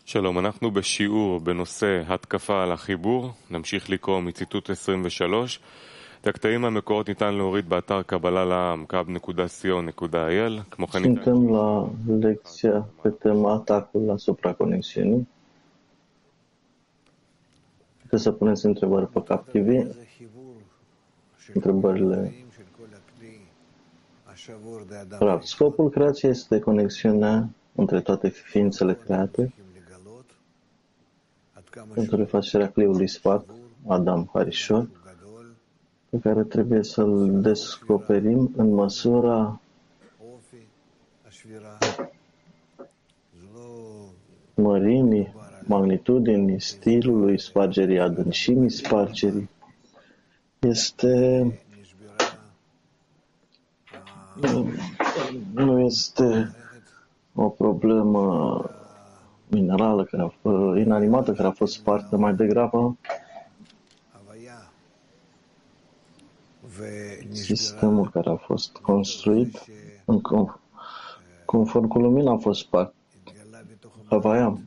שלום, אנחנו בשיעור בנושא התקפה על החיבור. נמשיך לקרוא מציטוט 23. את הקטעים מהמקורות ניתן להוריד באתר קבלה לעם kab.co.il. כמו כן ניתן... Suntem la lecția pe tema atacul asupra conexiunii. Puteți să puneți întrebări pe CapTV. Întrebările. Scopul creației este conexiunea între toate ființele create pentru refacerea cliului sfat, Adam Harishon, pe care trebuie să-l descoperim în măsura mărimii, magnitudinii, stilului, spargerii adâncimii, spargerii. Nu este o problemă minerală, inanimată, care a fost spartă, mai degrabă sistemul care a fost construit conform cu lumina a fost spart. Havaya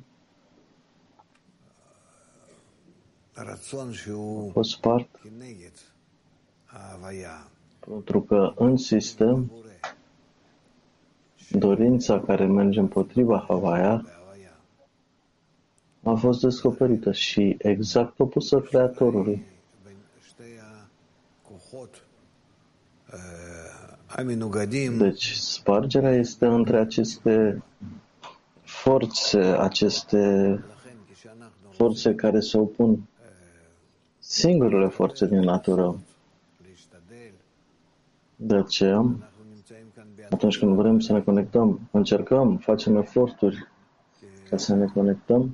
a fost spart pentru că în sistem dorința care merge împotriva Havaya a fost descoperită și exact opusă Creatorului. Deci spargerea este între aceste forțe care se opun, singurele forțe din natură. De aceea, atunci când vrem să ne conectăm, încercăm, facem eforturi ca să ne conectăm,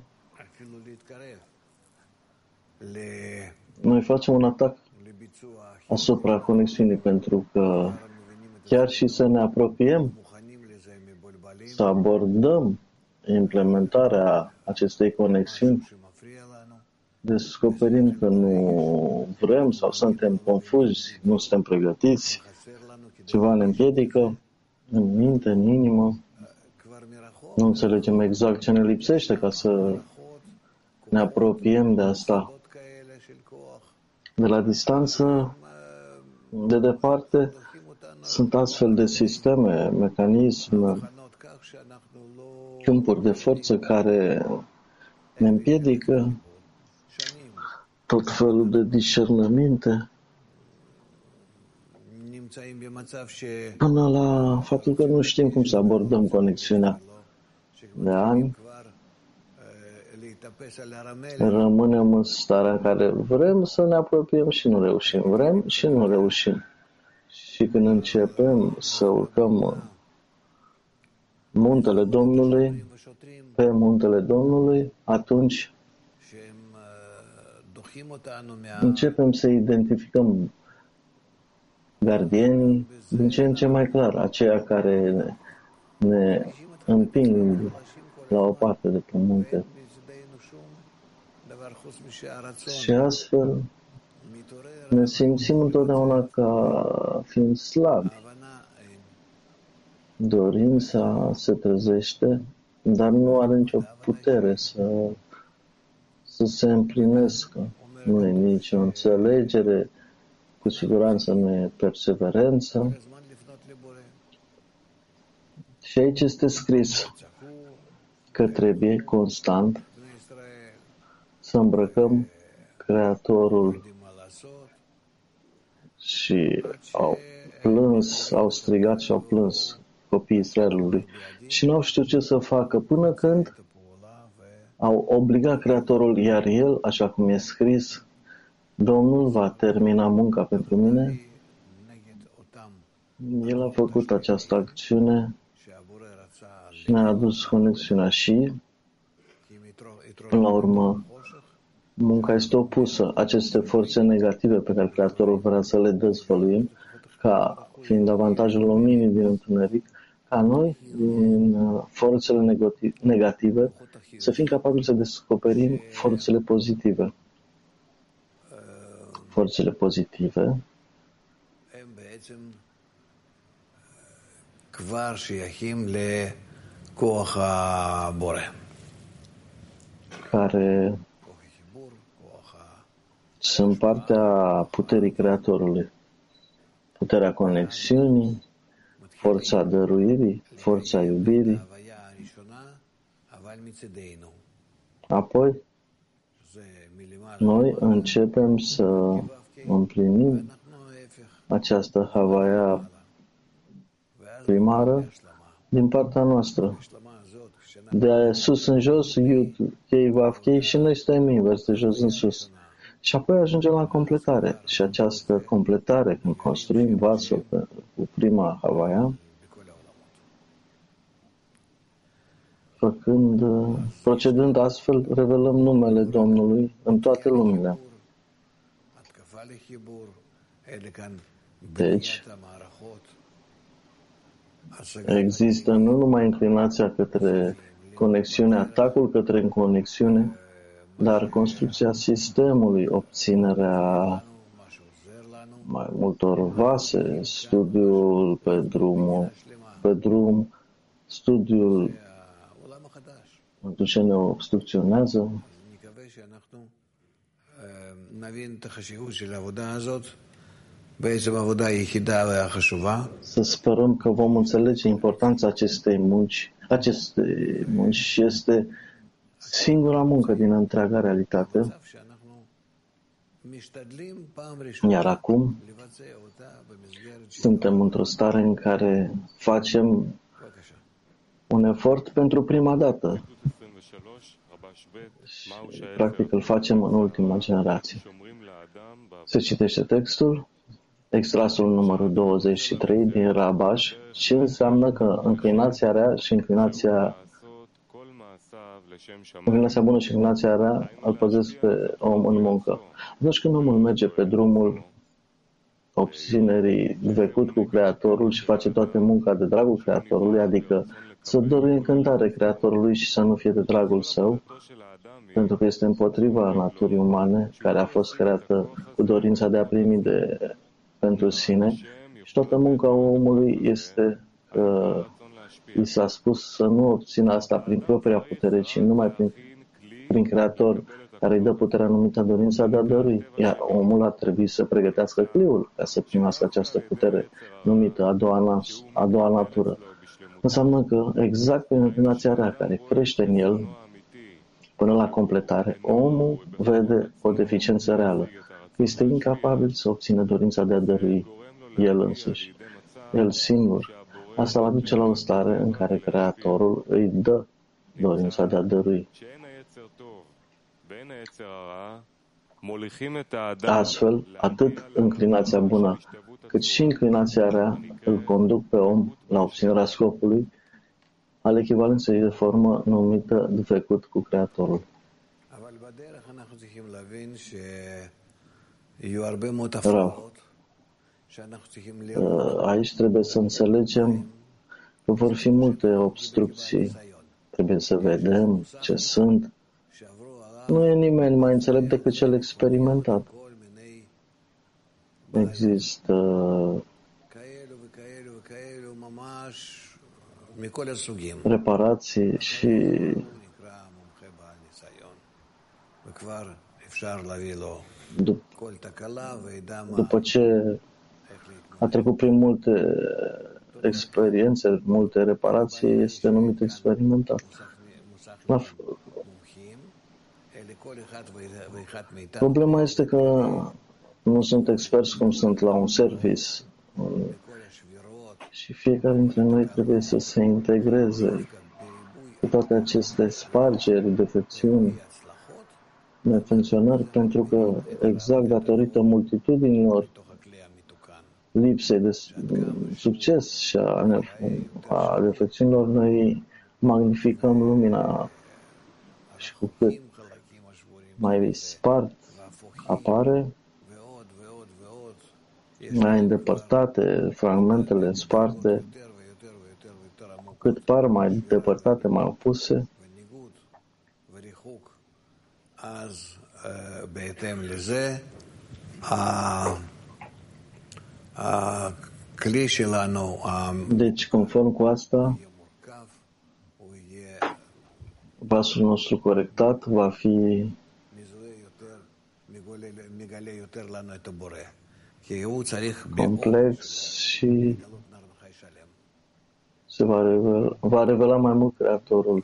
noi facem un atac asupra conexiunii, pentru că chiar și să ne apropiem, să abordăm implementarea acestei conexiuni, descoperim că nu vrem sau suntem confuzi, nu suntem pregătiți, ceva ne împiedică în minte, în inimă, nu înțelegem exact ce ne lipsește ca să ne apropiem de asta. De la distanță, de departe, sunt astfel de sisteme, mecanisme, câmpuri de forță care ne împiedică tot felul de discernăminte până la faptul că nu știm cum să abordăm conexiunea. De ani rămânem în starea în care vrem să ne apropiem și nu reușim, vrem și nu reușim. Și când începem să urcăm muntele Domnului, pe muntele Domnului, atunci începem să identificăm gardienii din ce în ce mai clar, aceia care ne împing la o parte de pe munte. Și astfel ne simțim întotdeauna ca fiind slabi. Dorința se trezește, dar nu are nicio putere să se împlinească. Nu e nicio înțelegere, cu siguranță nu e perseverență. Și aici este scris că trebuie constant să îmbrăcăm Creatorul. Și au plâns, au strigat și au plâns copiii Israelului și nu au știut ce să facă până când au obligat Creatorul, iar el, așa cum e scris, Domnul va termina munca pentru mine. El a făcut această acțiune și ne-a adus conexiunea și, până la urmă, munca este opusă. Aceste forțe negative pe care Creatorul vrea să le dezvăluim, ca fiind avantajul luminii din întuneric, ca noi, din forțele negative, să fim capabili să descoperim forțele pozitive. Forțele pozitive care sunt partea puterii Creatorului, puterea conexiunii, forța dăruirii, forța iubirii. Apoi, noi începem să împlinim această Havaya primară din partea noastră. De sus în jos, Yud, Kei, Vav, Kei, și noi stăm invers, de jos în sus. Și apoi ajungem la completare. Și această completare, când construim vasul cu prima Havaya, procedând astfel, revelăm numele Domnului în toate lumile. Deci, există nu numai inclinația către conexiune, atacul către conexiune, dar construcția sistemului, obținerea mai multor vase, studiul pe drum, studiul pentru ce ne obstrucționează. Să sperăm că vom înțelege importanța acestei munci. Acestei munci este singura muncă din întreaga realitate. Iar acum suntem într-o stare în care facem un efort pentru prima dată. Și, practic îl facem în ultima generație. Se citește textul, extrasul numărul 23 din Rabash, ce înseamnă că înclinația rea și înclinația bună și înclinația rea îl păzesc pe om în muncă. Atunci când omul merge pe drumul obținerii vecut cu Creatorul și face toată munca de dragul Creatorului, adică să dăruie încântare Creatorului și să nu fie de dragul său, pentru că este împotriva naturii umane, care a fost creată cu dorința de a primi pentru sine, și toată munca omului este i s-a spus să nu obțină asta prin propria putere, ci numai prin Creator, care îi dă puterea numită dorința de a dărui. Iar omul ar trebui să pregătească cliul ca să primească această putere numită a doua natură. Înseamnă că exact prin înclinația rea care crește în el până la completare, omul vede o deficiență reală. Este incapabil să obțină dorința de a dărui el însuși, el singur. Asta va duce la o stare în care Creatorul îi dă dorința de a dărui. Astfel, atât înclinația bună, cât și înclinația rea îl conduc pe om la obținerea scopului al echivalenței de formă numită dfecut cu Creatorul. Rău. Aici trebuie să înțelegem că vor fi multe obstrucții. Trebuie să vedem ce sunt. Nu e nimeni mai înțelept decât cel experimentat. Există reparații și după ce a trecut prin multe experiențe, multe reparații, este numit experimentat. Problema este că nu sunt experți cum sunt la un service și fiecare dintre noi trebuie să se integreze cu toate aceste spargeri, defecțiuni, nefuncționări, pentru că exact datorită multitudinilor lipsei de succes și a defecțiunilor, noi magnificăm lumina și cu cât mai spart apare, mai îndepărtate, fragmentele sparte, cu cât par mai depărtate, mai opuse, deci, conform cu asta, vasul nostru corectat va fi complex și se va revela mai mult Creatorul.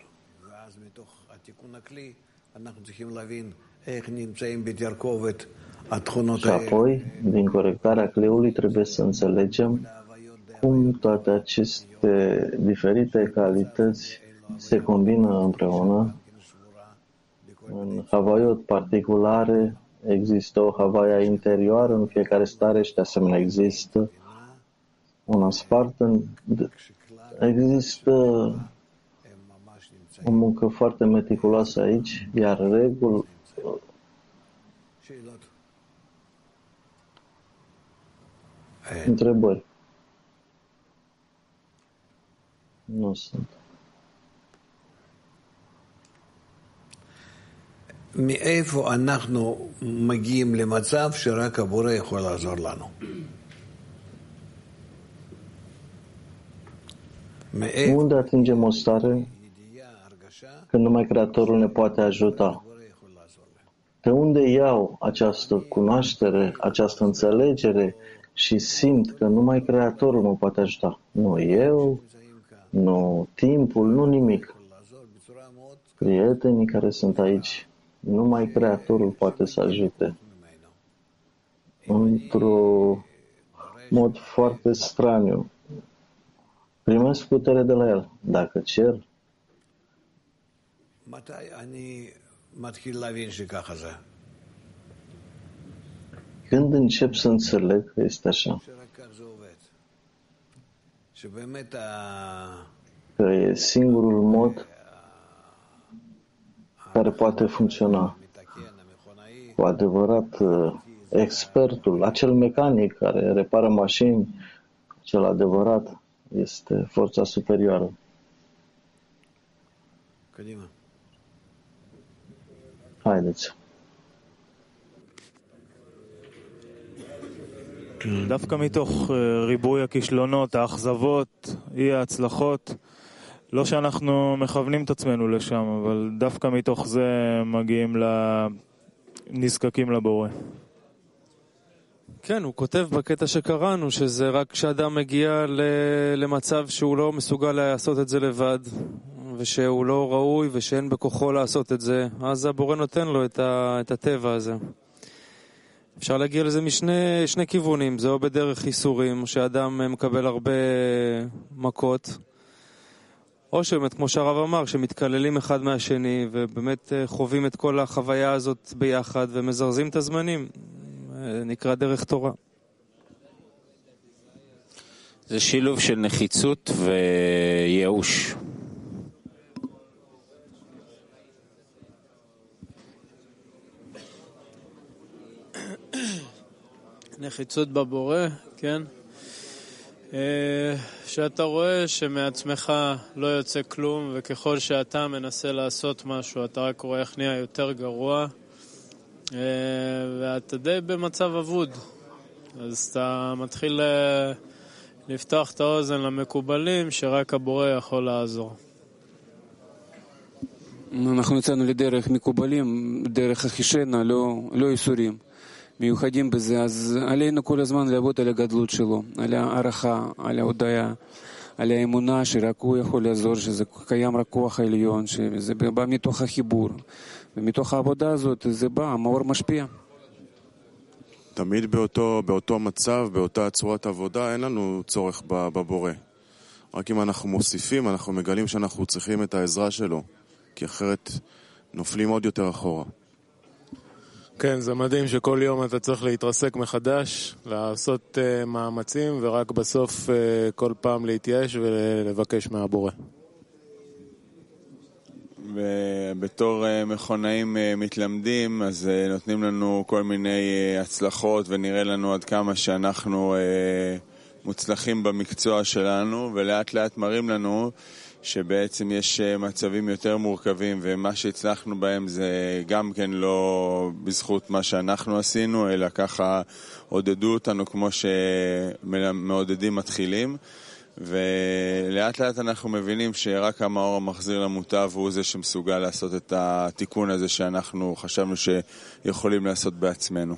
Și apoi, din corectarea cleului, trebuie să înțelegem cum toate aceste diferite calități se combină împreună. În havaiot particulare există o havaia interioară în fiecare stare și de asemenea există un Spartan. Există o muncă foarte meticuloasă aici, iar regul întrebări nu sunt. מאיפה אנחנו מגיעים למצב שרק הבורא יכול לעזור לנו? Unde atingem o stare când numai Creatorul ne poate ajuta? De unde iau această cunoaștere, această înțelegere și simt că numai Creatorul mă poate ajuta? Nu eu, nu timpul, nu nimic. Prietenii care sunt aici, numai Creatorul poate să ajute. Într-un mod foarte straniu. Primesc putere de la El. Dacă cer, când încep să înțeleg că este așa, că e singurul mod care poate funcționa. Cu adevărat, expertul, acel mecanic care repară mașini, cel adevărat, este forța superioară. Haideți. דווקא מתוך ריבוי הכישלונות, האכזבות, אי ההצלחות, לא שאנחנו מכוונים את עצמנו לשם, אבל דווקא מתוך זה מגיעים נזקקים לבורא. כן, הוא כותב בקטע שקראנו, שזה רק כשאדם מגיע למצב שהוא לא מסוגל לעשות את זה לבד, ושהוא לא ראוי ושאין בכוחו לעשות את זה, אז הבורא נותן לו את הטבע הזה. אפשר להגיע לזה משני כיוונים, זה או בדרך ייסורים, שאדם מקבל הרבה מכות, או שבאמת, כמו שהרב אמר, שמתקללים אחד מהשני, ובאמת חווים את כל החוויה הזאת ביחד, ומזרזים את הזמנים. נקרא דרך תורה. זה שילוב של נחיצות וייאוש. נחיצות בבורא, כן? שאתה רואה שמעצמך לא יוצא כלום, וככל שאתה מנסה לעשות משהו, אתה רק רואה איך נהיה יותר גרוע, ואתה די במצב אבוד. אז אתה מתחיל לפתוח את האוזן למקובלים, שרק הבורא יכול לעזור. אנחנו יצאנו לדרך מקובלים, דרך אחישנה, לא ייסורים. מיוחדים בזה, אז עלינו כל הזמן לעבוד על הגדלות שלו, על הערכה, על ההודעה, על האמונה שרק הוא יכול לעזור, שזה קיים רק כוח העליון, שזה בא מתוך החיבור, ומתוך העבודה הזאת זה בא, המאור משפיע. תמיד באותו מצב, באותה צורת עבודה, אין לנו צורך בבורא. רק אם אנחנו מוסיפים, אנחנו מגלים שאנחנו צריכים את העזרה שלו, כי אחרת נופלים עוד יותר אחורה. כן, זה מדהים שכל יום אתה צריך להתרסק מחדש, לעשות מאמצים, ורק בסוף כל פעם להתייאש ולבקש מהבורא. ובתור מכונאים מתלמדים, אז נותנים לנו כל מיני הצלחות, ונראה לנו עד כמה שאנחנו מוצלחים במקצוע שלנו, ולאט לאט מראים לנו שבעצם יש מצבים יותר מורכבים, ומה שהצלחנו בהם זה גם כן לא בזכות מה שאנחנו עשינו, אלא ככה עודדו אותנו כמו שמעודדים מתחילים, ולאט לאט אנחנו מבינים שרק המאור המחזיר למוטב הוא זה שמסוגל לעשות את התיקון הזה שאנחנו חשבנו שיכולים לעשות בעצמנו.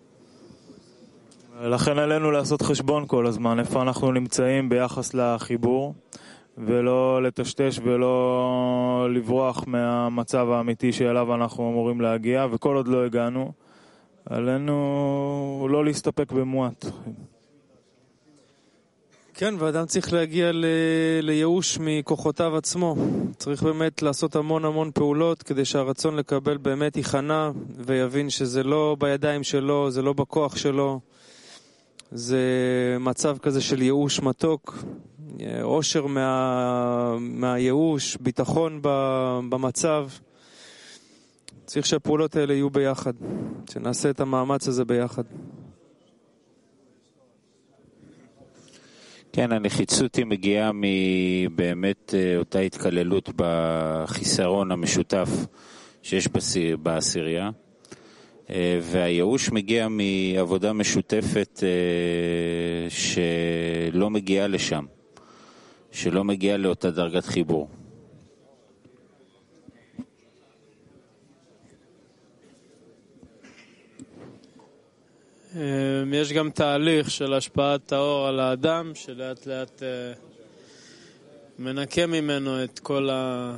לכן עלינו לעשות חשבון כל הזמן, איפה אנחנו נמצאים ביחס לחיבור, ולא לטשטש ולא לברוח מהמצב האמיתי שאליו אנחנו אמורים להגיע, וכל עוד לא הגענו, עלינו לא להסתפק במועט. כן, ואדם צריך להגיע לייאוש מכוחותיו עצמו. צריך באמת לעשות המון פעולות כדי שהרצון לקבל באמת ייכנע, ויבין שזה לא בידיים שלו, זה לא בכוח שלו. זה מצב כזה של ייאוש מתוק, אושר מהייאוש, ביטחון במצב. צריך שהפעולות האלה יהיו ביחד, שנעשה את המאמץ הזה ביחד. כן, הנחיצות היא מגיעה מבאמת אותה התקללות בחיסרון המשותף שיש בעשירייה, והייאוש מגיע מעבודה משותפת שלא מגיעה לשם, שלא מגיעה לאותה דרגת חיבור. יש גם תהליך של השפעת האור על האדם, שלאט לאט מנקה ממנו את כל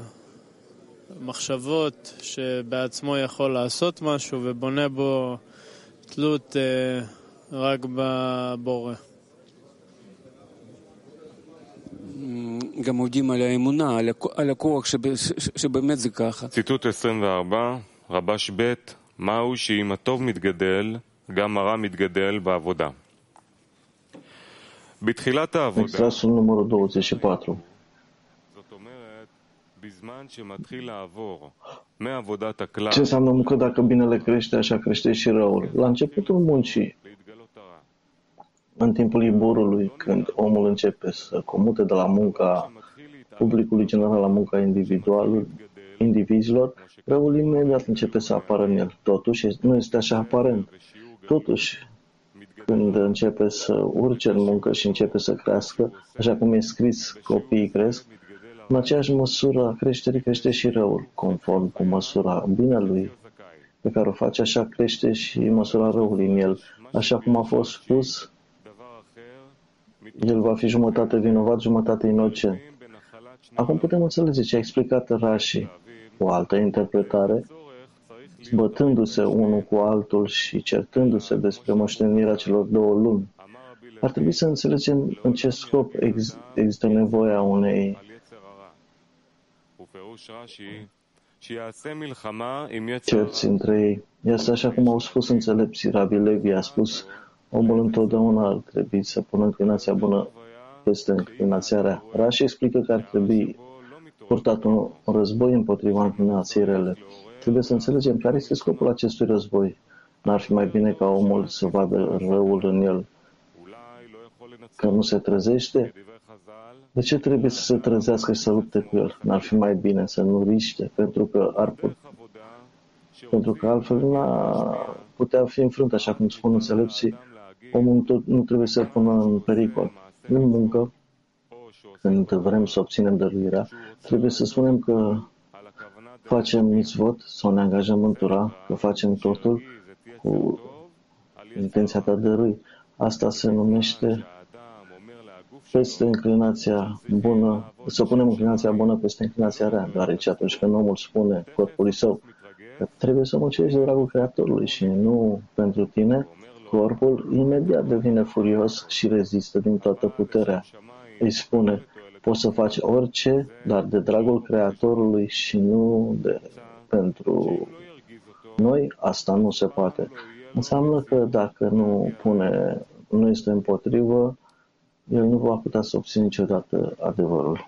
המחשבות שבעצמו יכול לעשות משהו, ובונה בו תלות רק בבורא. גם עובדים על האמונה, על הכוח שבאמת זה ככה. ציטוט 24, רבש ב' מהו שאם הטוב מתגדל, גם הרע מתגדל בעבודה. בתחילת העבודה, Extrasul numărul 24. זאת אומרת, בזמן שמתחיל לעבור מעבודת הכלל Ce înseamnă muncă dacă binele crește, așa crește și răul? La începutul muncii, להתגלות הרע. în timpul iborului, când omul începe să comute de la munca publicului general la munca indivizilor, răul imediat începe să apară în el. Totuși, nu este așa aparent. Totuși, când începe să urce în muncă și începe să crească, așa cum e scris, copiii cresc, în aceeași măsură a creșterii crește și răul, conform cu măsura binelui pe care o face, așa crește și măsura răului în el. Așa cum a fost spus, el va fi jumătate vinovat, jumătate inocent. Acum putem înțelege ce a explicat Rashi, o altă interpretare, bătându-se unul cu altul și certându-se despre moștenirea celor două lumi. Ar trebui să înțelegem în ce scop există nevoia unei cerți între ei. Este așa cum au spus înțelepții. Rabbi Levi a spus, omul întotdeauna ar trebui să pună înclinația bună peste înclinația rea. Rashi explică că ar trebui purtat un război împotriva înclinației rele. Trebuie să înțelegem care este scopul acestui război. N-ar fi mai bine ca omul să vadă răul în el, că nu se trezește? De ce trebuie să se trezească și să lupte cu el? N-ar fi mai bine să nu riște, pentru că altfel n-ar putea fi înfrânt, așa cum spun înțelepții, omul nu trebuie să pună în pericol. În muncă, când vrem să obținem dăruirea, trebuie să spunem că facem mitzvot sau ne angajăm în Torah, că facem totul cu intenția de a dărui. Asta se numește peste înclinația bună, să punem înclinația bună peste înclinația rea, deoarece atunci când omul spune corpului său că trebuie să muncești de dragul Creatorului și nu pentru tine, corpul imediat devine furios și rezistă din toată puterea. Îi spune, poți să faci orice, dar de dragul Creatorului și nu pentru noi, asta nu se poate. Înseamnă că dacă nu este împotrivă, el nu va putea să obțină niciodată adevărul.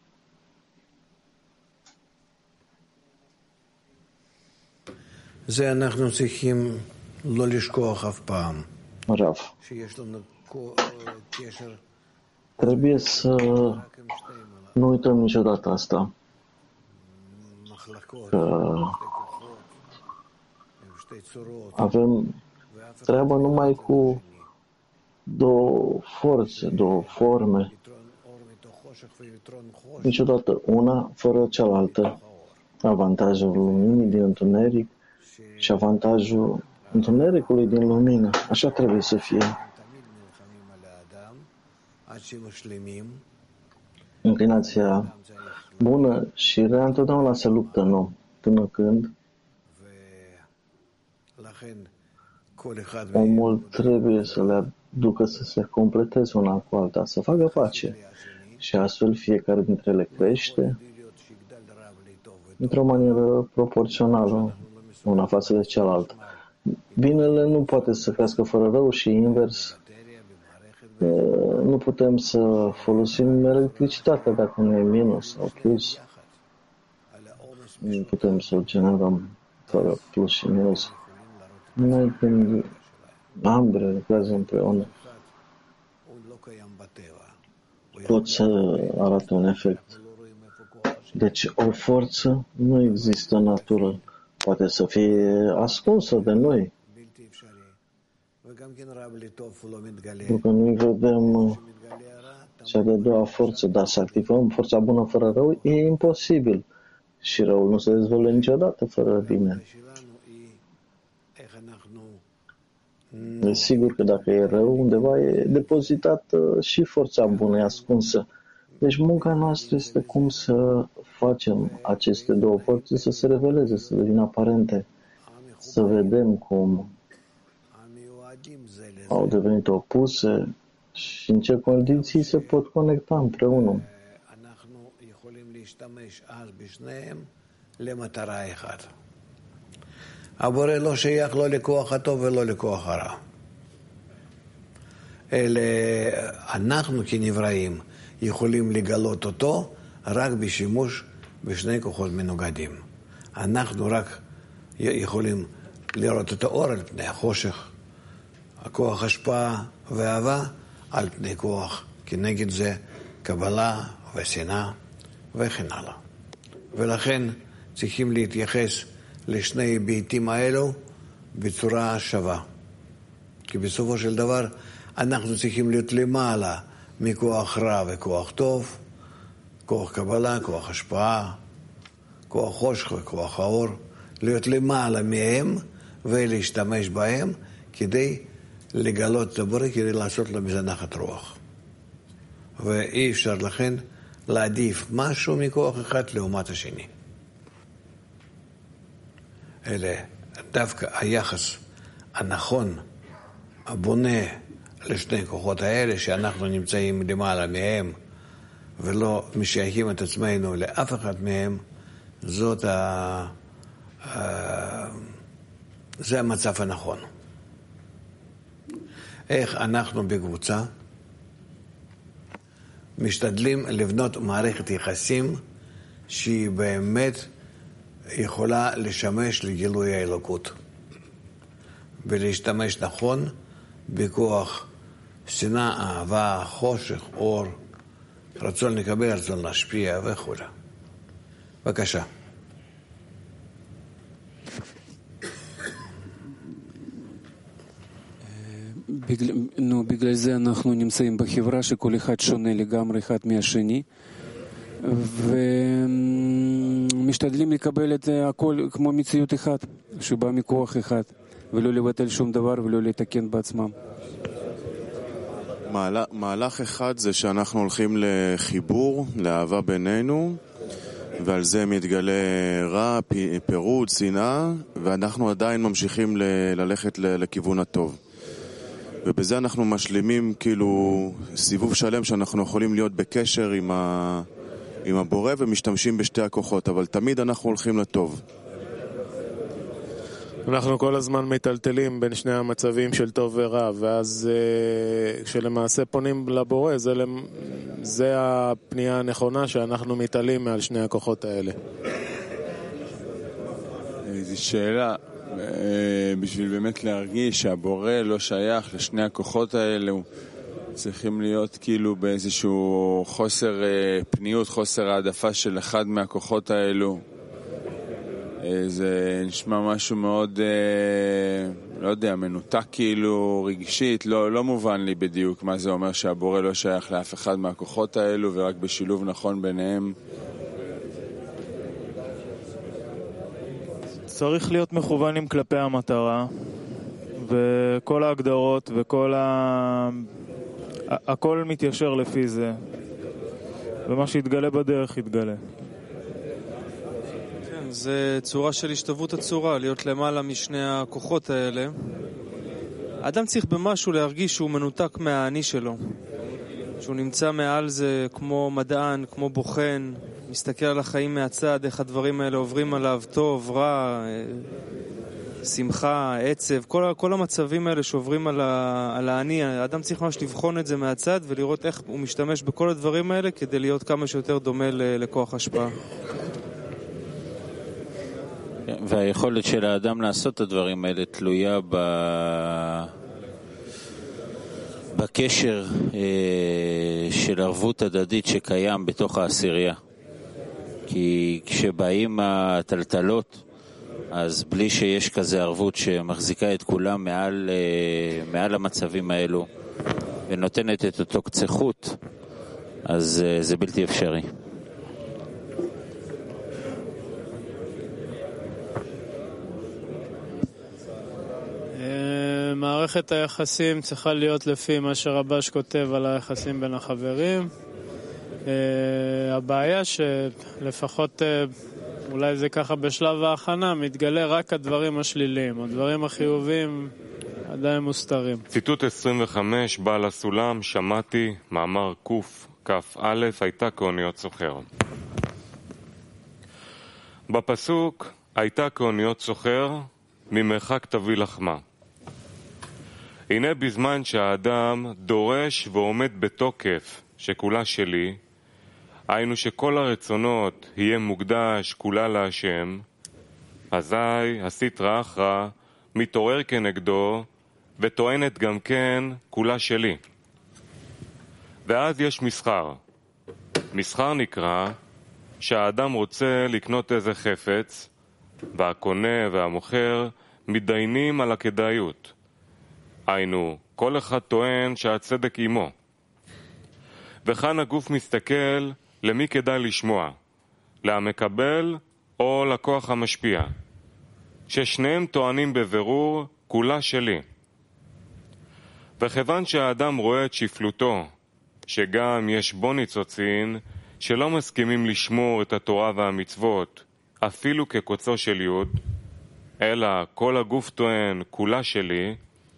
זה אנחנו צריכים לא לשכוח אף פעם. Rav. שיש לנו קשר Trebuie să nu uităm niciodată asta, că avem treabă numai cu două forțe, două forme, niciodată una fără cealaltă. Avantajul luminii din întuneric și avantajul întunericului din lumină. Așa trebuie să fie. Înclinația bună și rea întotdeauna se luptă în om, până când omul trebuie să le aducă să se completeze una cu alta, să facă pace. Și astfel fiecare dintre ele crește într-o manieră proporțională, una față de cealaltă. Binele nu poate să crească fără rău și invers. Nu putem să folosim electricitatea dacă nu e minus sau plus. Nu putem să o generăm fără plus și minus. Numai când ambele lucrează împreună, pot să arate un efect. Deci o forță nu există în natură. Poate să fie ascunsă de noi. Pentru că noi vedem cea de-a doua forță, dar să activăm forța bună fără rău e imposibil. Și răul nu se dezvăluie niciodată fără bine. E sigur că dacă e rău, undeva e depozitată și forța bună, e ascunsă. Deci munca noastră este cum să facem aceste două forțe să se reveleze, să devină aparente, să vedem cum au devenit opuse și în ce condiții se pot conecta împreună. הבורא לא שייך לא לכוח הטוב ולא לכוח הרע. אלה, אנחנו כנבראים יכולים לגלות אותו רק בשימוש בשני כוחות מנוגדים. אנחנו רק יכולים לראות את האור על פני החושך, הכוח השפעה ואהבה על פני כוח, כנגד זה קבלה ושנאה וכן הלאה. ולכן צריכים להתייחס לשני היבטים האלו בצורה שווה. כי בסופו של דבר אנחנו צריכים להיות למעלה מכוח רע וכוח טוב, כוח קבלה, כוח השפעה, כוח חושך וכוח האור, להיות למעלה מהם ולהשתמש בהם כדי לגלות את הבורא, כדי לעשות לו מזנחת רוח. ואי אפשר לכן להעדיף משהו מכוח אחד לעומת השני. אלה דווקא היחס הנכון, הבונה לשני כוחות האלה, שאנחנו נמצאים למעלה מהם ולא משייכים את עצמנו לאף אחד מהם, זה המצב הנכון. איך אנחנו בקבוצה משתדלים לבנות מערכת יחסים שהיא באמת יכולה לשמש לגילוי האלוקות ולהשתמש נכון בכוח שנאה, אהבה, חושך, אור, רצון לקבל, רצון להשפיע וכו'. בבקשה. בגלל זה אנחנו נמצאים בחברה שכל אחד שונה לגמרי אחד מהשני, ומשתדלים לקבל את הכל כמו מציאות אחת, שבא מכוח אחד, ולא לבטל שום דבר ולא לתקן בעצמם. מהלך אחד זה שאנחנו הולכים לחיבור, לאהבה בינינו, ועל זה מתגלה רע, פירוד, שנאה, ואנחנו עדיין ממשיכים ללכת לכיוון הטוב. ובזה אנחנו משלימים כאילו סיבוב שלם שאנחנו יכולים להיות בקשר עם הבורא ומשתמשים בשתי הכוחות, אבל תמיד אנחנו הולכים לטוב. אנחנו כל הזמן מטלטלים בין שני המצבים של טוב ורע, ואז כשלמעשה פונים לבורא, זה הפנייה הנכונה שאנחנו מתעלים מעל שני הכוחות האלה. זו שאלה, בשביל באמת להרגיש שהבורא לא שייך לשני הכוחות האלה, צריכים להיות כאילו באיזשהו חוסר פניות, חוסר העדפה של אחד מהכוחות האלו. זה נשמע משהו מאוד, לא יודע, מנותק כאילו רגשית, לא מובן לי בדיוק מה זה אומר שהבורא לא שייך לאף אחד מהכוחות האלו ורק בשילוב נכון ביניהם. צריך להיות מכוונים כלפי המטרה, וכל ההגדרות וכל הכל מתיישר לפי זה, ומה שיתגלה בדרך יתגלה. כן, זה צורה של השתוות הצורה, להיות למעלה משני הכוחות האלה. האדם צריך במשהו להרגיש שהוא מנותק מהאני שלו, שהוא נמצא מעל זה כמו מדען, כמו בוחן, מסתכל על החיים מהצד, איך הדברים האלה עוברים עליו, טוב, רע, שמחה, עצב, כל המצבים האלה שעוברים על האני. האדם צריך ממש לבחון את זה מהצד ולראות איך הוא משתמש בכל הדברים האלה כדי להיות כמה שיותר דומה לכוח השפעה. והיכולת של האדם לעשות את הדברים האלה תלויה בקשר של ערבות הדדית שקיים בתוך העשירייה. כי כשבאים הטלטלות, אז בלי שיש כזה ערבות שמחזיקה את כולם מעל המצבים האלו ונותנת את אותו קצחות, אז זה בלתי אפשרי. מערכת היחסים צריכה להיות לפי מה שרבש כותב על היחסים בין החברים. הבעיה שלפחות אולי זה ככה בשלב ההכנה, מתגלה רק הדברים השליליים, הדברים החיוביים עדיין מוסתרים. ציטוט 25, בעל הסולם, שמעתי, מאמר קכ"א, הייתה כאוניות סוחר. בפסוק, הייתה כאוניות סוחר, ממרחק תביא לחמה. הנה בזמן שהאדם דורש ועומד בתוקף שכולה שלי, היינו שכל הרצונות יהיה מוקדש כולה להשם, אזי הסטרא אחרא מתעורר כנגדו וטוענת גם כן כולה שלי. ואז יש מסחר. מסחר נקרא שהאדם רוצה לקנות איזה חפץ, והקונה והמוכר מתדיינים על הכדאיות. היינו, כל אחד טוען שהצדק עמו. וכאן הגוף מסתכל למי כדאי לשמוע, למקבל או לכוח המשפיע, ששניהם טוענים בבירור כולה שלי. וכיוון שהאדם רואה את שפלותו, שגם יש בו ניצוצין שלא מסכימים לשמור את התורה והמצוות אפילו כקוצו של יוד, אלא כל הגוף טוען כולה שלי,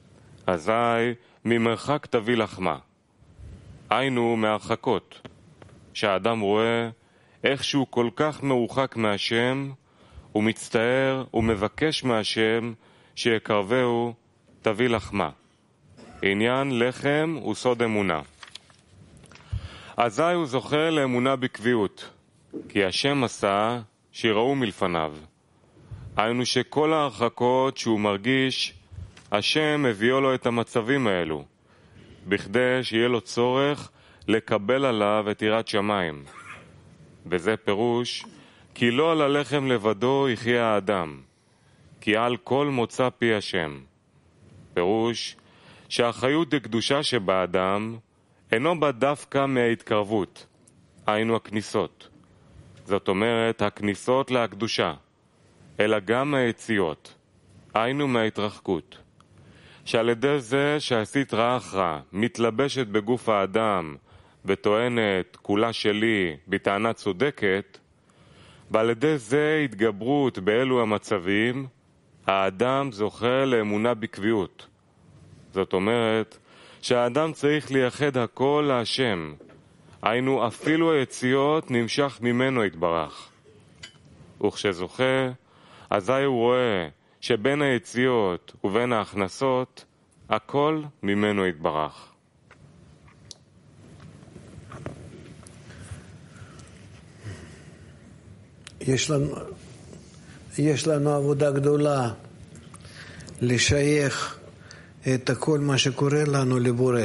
אזי ממרחק תביא לחמה. היינו מהרחקות, שהאדם רואה איך שהוא כל כך מרוחק מהשם, הוא מצטער ומבקש מהשם שיקרבהו תביא לחמה. עניין לחם הוא סוד אמונה. אזי הוא זוכה לאמונה בקביעות, כי השם עשה שיראו מלפניו. היינו שכל ההרחקות שהוא מרגיש, השם הביאו לו את המצבים האלו, בכדי שיהיה לו צורך לקבל עליו את יראת שמיים. וזה פירוש, כי לא על הלחם לבדו יחיה האדם, כי על כל מוצא פי השם. פירוש, שהחיות הקדושה שבאדם אינו בה דווקא מההתקרבות, היינו הכניסות. זאת אומרת, הכניסות להקדושה, אלא גם מהיציאות, היינו מההתרחקות. שעל ידי זה שהסטרא אחרא מתלבשת בגוף האדם וטוענת כולה שלי בטענה צודקת, ועל ידי זה התגברות באלו המצבים, האדם זוכה לאמונה בקביעות. זאת אומרת שהאדם צריך לייחד הכל להשם, היינו אפילו היציאות נמשך ממנו יתברך. וכשזוכה, אזי הוא רואה שבין היציאות ובין ההכנסות, הכל ממנו יתברך. יש לנו עבודה גדולה לשייך את כל מה שקורה לנו לבורא.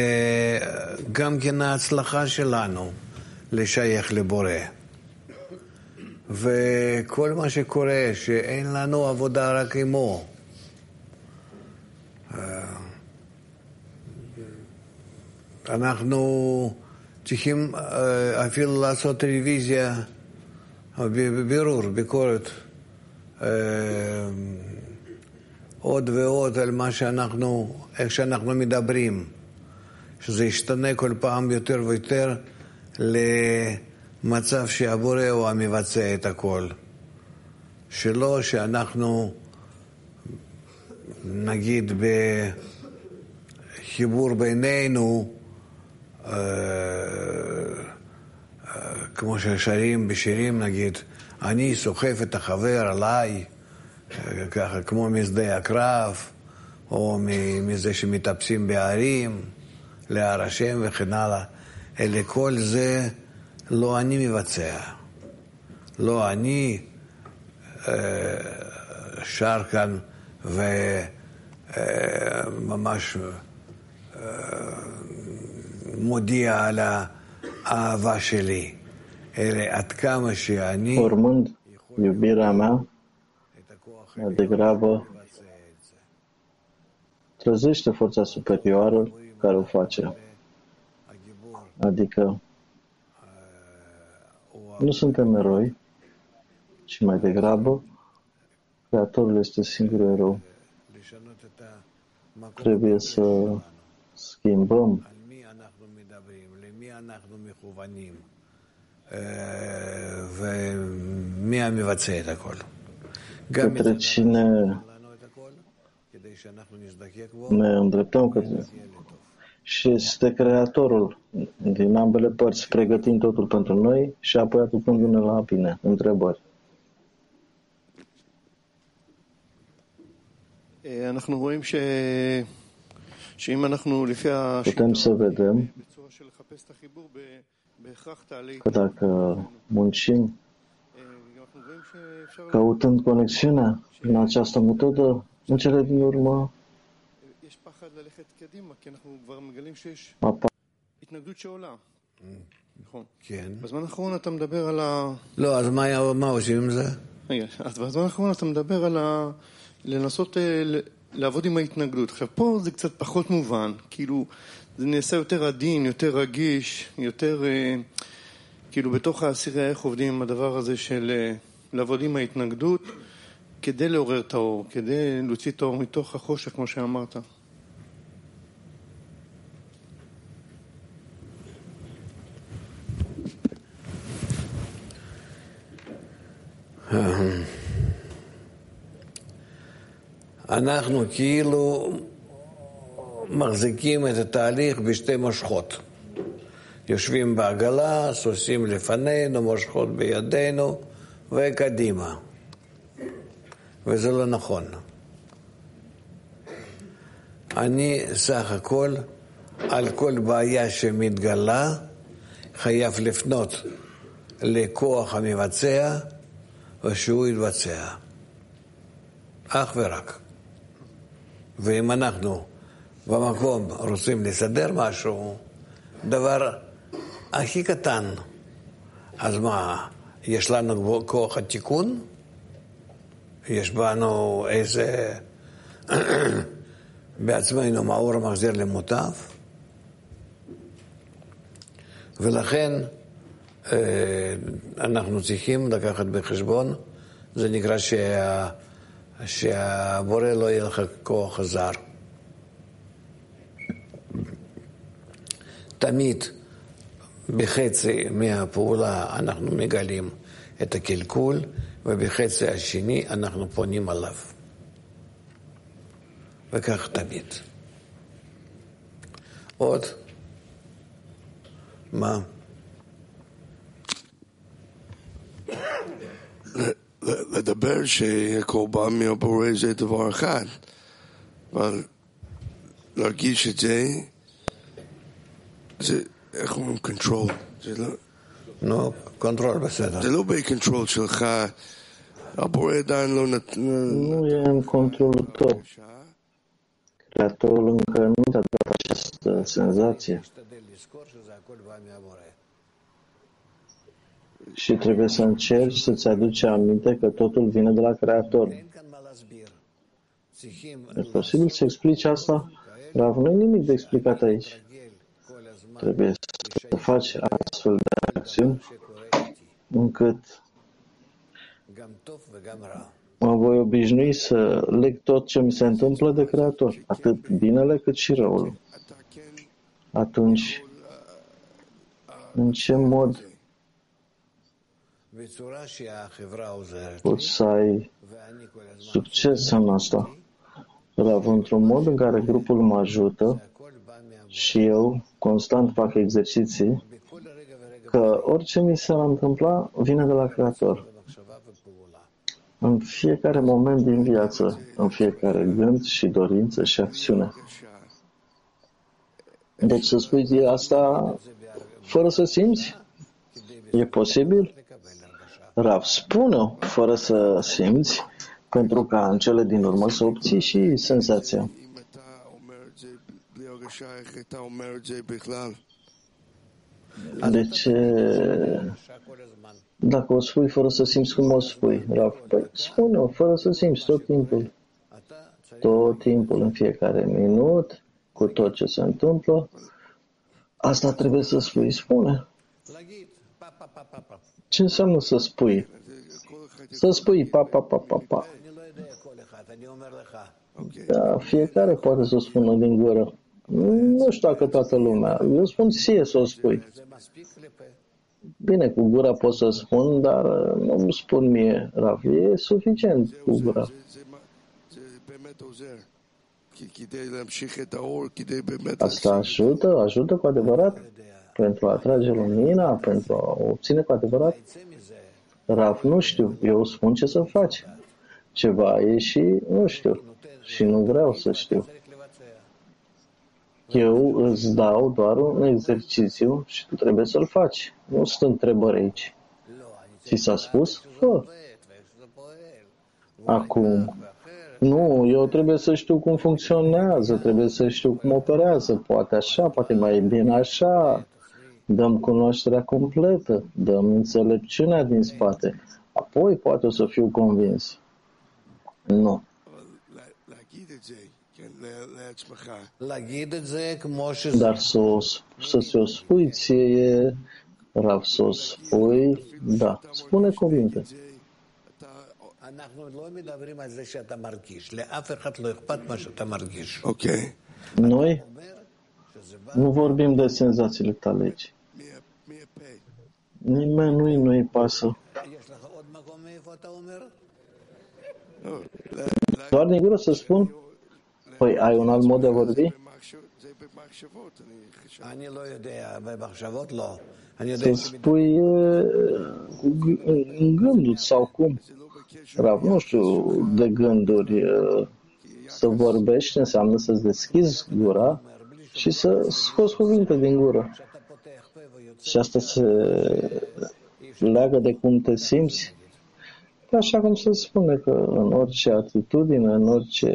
וגם כן ההצלחה שלנו לשייך לבורא. וכל מה שקורה, שאין לנו עבודה רק עמו, אנחנו צריכים אפילו לעשות רוויזיה, בירור, ביקורת, עוד ועוד על מה שאנחנו, איך שאנחנו מדברים, שזה ישתנה כל פעם יותר ויותר למצב שהבורא הוא המבצע את הכל. שלא שאנחנו נגיד בחיבור בינינו, כמו ששרים בשירים נגיד, אני סוחף את החבר עליי, ככה כמו משדה הקרב, או מזה שמטפסים בערים, להר השם וכן הלאה. אלה כל זה לא אני מבצע. לא אני שר כאן וממש מודיע על האהבה שלי. אלא עד כמה שאני... Urmând iubirea mea, mai degrabă trezește forța superioară care o face. Adică nu suntem eroi, ci mai degrabă Creatorul este singurul erou. Trebuie să schimbăm către cine ne îndreptăm către și este Creatorul din ambele părți, pregătind totul pentru noi și apoi aducându-ne la bine. Întrebări. Putem să vedem că dacă muncim căutând conexiunea prin această metodă, în cele din urmă בזמן האחרון אתה מדבר על לא, אז מה עושים עם זה? אז בזמן האחרון אתה מדבר על לנסות לעבוד עם ההתנגדות. עכשיו פה זה קצת פחות מובן, כאילו זה נעשה יותר עדין, יותר רגיש, יותר כאילו בתוך העשירייה איך עובדים עם הדבר הזה של לעבוד עם ההתנגדות כדי לעורר את האור, כדי להוציא את האור מתוך החושך כמו שאמרת. אנחנו כאילו מחזיקים את התהליך בשתי מושכות. יושבים בעגלה, סוסים לפנינו, מושכות בידינו וקדימה. וזה לא נכון. אני סך הכל, על כל בעיה שמתגלה, חייב לפנות לכוח המבצע ושהוא יתבצע. אך ורק. ואם אנחנו במקום רוצים לסדר משהו, דבר הכי קטן, אז מה, יש לנו כוח התיקון? יש בנו איזה בעצמנו מאור מחזיר למוטב? ולכן אנחנו צריכים לקחת בחשבון, זה נקרא שהבורא לא יהיה לך כוח זר. תמיד בחצי מהפעולה אנחנו מגלים את הקלקול, ובחצי השני אנחנו פונים עליו. וכך תמיד. עוד? מה? לדבר שקורבן מהבורא זה דבר אחד, אבל להרגיש את זה, זה איך אומרים קונטרול, זה לא... נו, קונטרול בסדר. זה לא בקונטרול שלך, הבורא עדיין לא נתן... Nu e în controlul tău. Creatorul încă nu te-a dat această senzație. și trebuie să încerci să-ți aduci aminte că totul vine de la Creator. E posibil să explici asta? Rav, nu e nimic de explicat aici. Trebuie să faci astfel de acțiuni încât mă voi obișnui să leg tot ce mi se întâmplă de Creator, atât binele cât și răul. Atunci, în ce mod poți să ai succes în asta? Rav, într-un mod în care grupul mă ajută și eu constant fac exerciții, că orice mi se va întâmpla vine de la Creator. În fiecare moment din viață, în fiecare gând și dorință și acțiune. Deci să spui asta fără să simți? E posibil? Rav, spune-o fără să simți, pentru ca în cele din urmă să obții și senzația. Deci, dacă o spui fără să simți, cum o spui, Rav? Păi spune-o fără să simți tot timpul. Tot timpul, în fiecare minut, cu tot ce se întâmplă. Asta trebuie să spui. Spune. Ce înseamnă să spui? Să spui pa, pa, pa, pa, pa. Da, fiecare poate să o spună din gură. Nu știu dacă toată lumea. Eu spun ție să o spui. Bine, cu gura pot să spun, dar nu îmi spun mie, Rav. E suficient cu gura. Asta ajută cu adevărat? Pentru a atrage lumina, pentru a obține cu adevărat? Rav, nu știu. Eu spun ce să faci. Ce va ieși, nu știu. Și nu vreau să știu. Eu îți dau doar un exercițiu și tu trebuie să-l faci. Nu sunt întrebări aici. Ți s-a spus? Fă. Acum. Nu, eu trebuie să știu cum funcționează, trebuie să știu cum operează. Poate așa, poate mai bine așa. Dăm cunoașterea completă, dăm înțelepciunea din spate. Apoi poate o să fiu convins. Nu. Dar să ți-o spui ție, Rav, să o spui, da, spune cuvinte. Noi nu vorbim de senzațiile tale aici. Nimeni nu-i pasă. Doar din gură să spun? Păi ai un alt mod de a vorbi? Să spui în gânduri sau cum? Rav, nu știu, de gânduri. Să vorbești înseamnă să-ți deschizi gura și să scoți cuvinte din gură. Și asta se leagă de cum te simți. Așa cum se spune că în orice atitudine, în orice...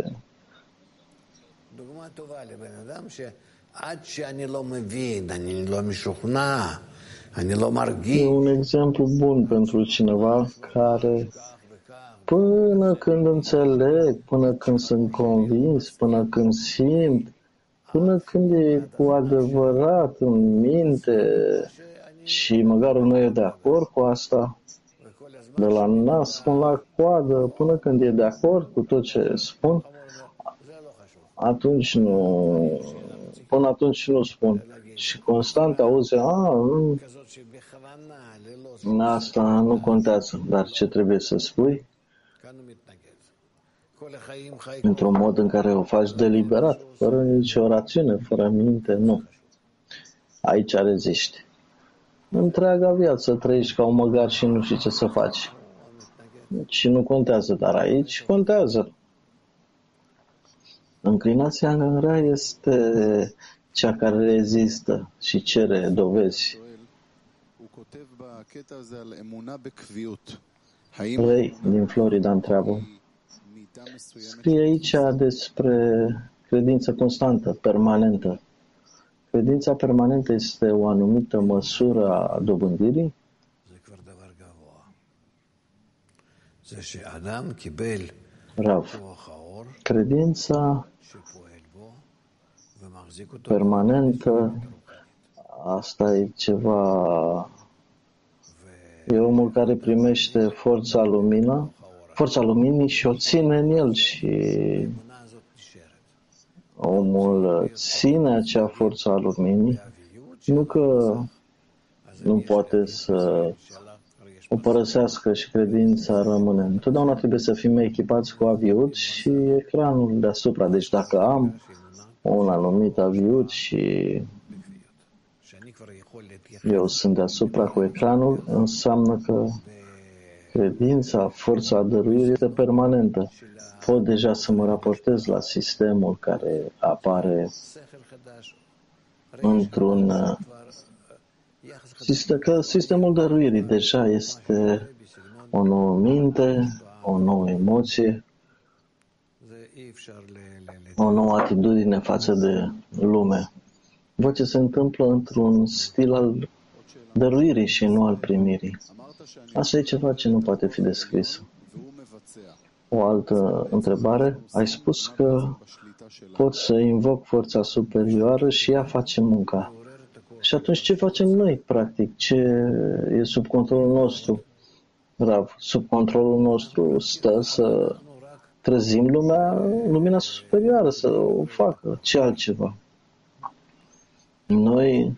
E un exemplu bun pentru cineva care până când înțeleg, până când sunt convins, până când simt, până când e cu adevărat în minte și măcar nu e de acord cu asta, de la nas până la coadă, până când e de acord cu tot ce spun, atunci nu, până atunci nu spun. Și constant auzi, asta nu contează, dar ce trebuie să spui? Într-un mod în care o faci deliberat, fără nicio rațiune, fără minte, nu. Aici reziști. Întreaga viață trăiești ca un măgar și nu știi ce să faci. Și nu contează, dar aici contează. Înclinația în rea este cea care rezistă și cere dovezi. Ray din Florida întreabă. Scrie aici despre credință constantă, permanentă. Credința permanentă este o anumită măsură a dobândirii? Rav, credința permanentă, asta e ceva, e omul care primește forța luminii și o ține în el și omul ține acea forță a luminii, nu că nu poate să o părăsească și credința rămâne. Întotdeauna trebuie să fim echipați cu aviut și ecranul deasupra. Deci dacă am un anumit aviut și eu sunt deasupra cu ecranul, înseamnă că credința, forța dăruirii este permanentă. Pot deja să mă raportez la sistemul care apare într-un sistemul dăruirii deja este o nouă minte, o nouă emoție, o nouă atitudine față de lume. Văd ce se întâmplă într-un stil al dăruirii și nu al primirii. Asta e ceva ce nu poate fi descris. O altă întrebare. Ai spus că pot să invoc forța superioară și ea face munca. Și atunci ce facem noi, practic? Ce e sub controlul nostru? Rav, sub controlul nostru stă să trezim lumina superioară, să o facă. Ce altceva? Noi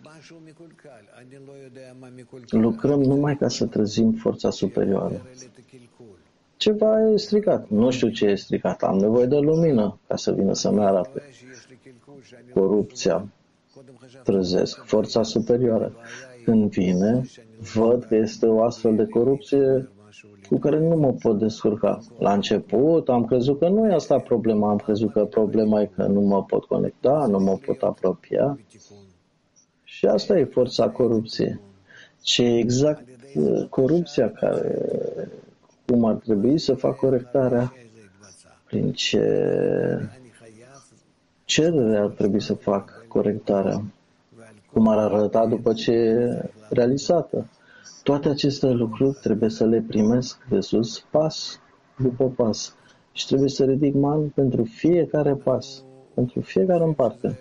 lucrăm numai ca să trezim forța superioară. Ceva e stricat. Nu știu ce e stricat. Am nevoie de lumină ca să vină să-mi arate. Corupția. Trezesc forța superioară. Când vine, văd că este o astfel de corupție cu care nu mă pot descurca. La început am crezut că nu e asta problema. Am crezut că problema e că nu mă pot conecta, nu mă pot apropia. Și asta e forța corupției. Ce e exact corupția care, cum ar trebui să fac corectarea, prin ce cerere ar trebui să fac corectarea, cum ar arăta după ce e realizată. Toate aceste lucruri trebuie să le primesc de sus, pas după pas. Și trebuie să ridic mani pentru fiecare pas, pentru fiecare în parte.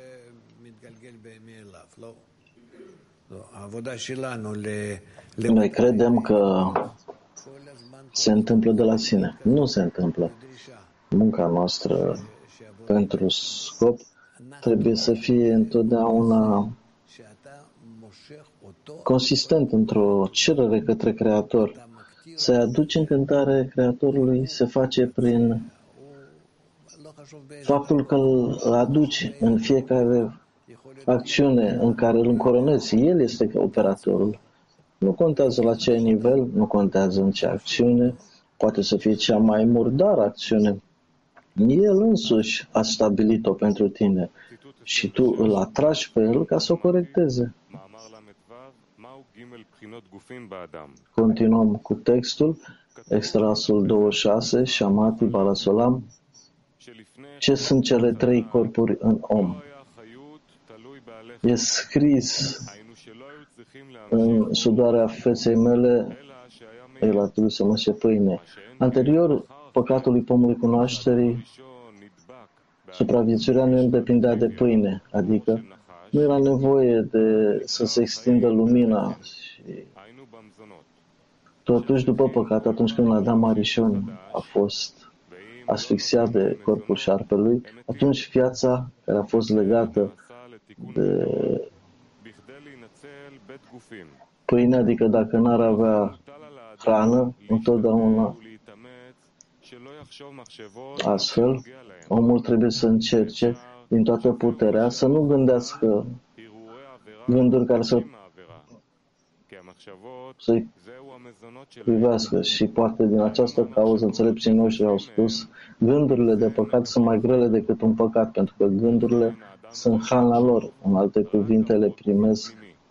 Noi credem că se întâmplă de la sine. Nu se întâmplă. Munca noastră pentru scop trebuie să fie întotdeauna consistent într-o cerere către Creator. Să aduci încântare Creatorului se face prin faptul că îl aduci în fiecare acțiune în care îl încoronezi. El este operatorul. Nu contează la ce nivel, nu contează în ce acțiune, poate să fie cea mai murdară acțiune. El însuși a stabilit-o pentru tine și tu îl atragi pe el ca să o corecteze. Continuăm cu textul, extrasul 26, Shamati Balasolam. Ce sunt cele trei corpuri în om? E scris în sudoarea feței mele, el a trebuit să mănânce pâine. Anterior păcatului pomului cunoașterii, supraviețuirea nu depindea de pâine, adică nu era nevoie de să se extindă lumina. Și totuși, după păcat, atunci când Adam Arishon a fost asfixiat de corpul șarpelui, atunci viața care a fost legată de pâine, adică dacă n-ar avea hrană, întotdeauna astfel, omul trebuie să încerce din toată puterea să nu gândească gânduri care să-i privească și poate din această cauză înțelepții noștri au spus gândurile de păcat sunt mai grele decât un păcat, pentru că gândurile sunt hrana lor. În alte cuvinte, le primesc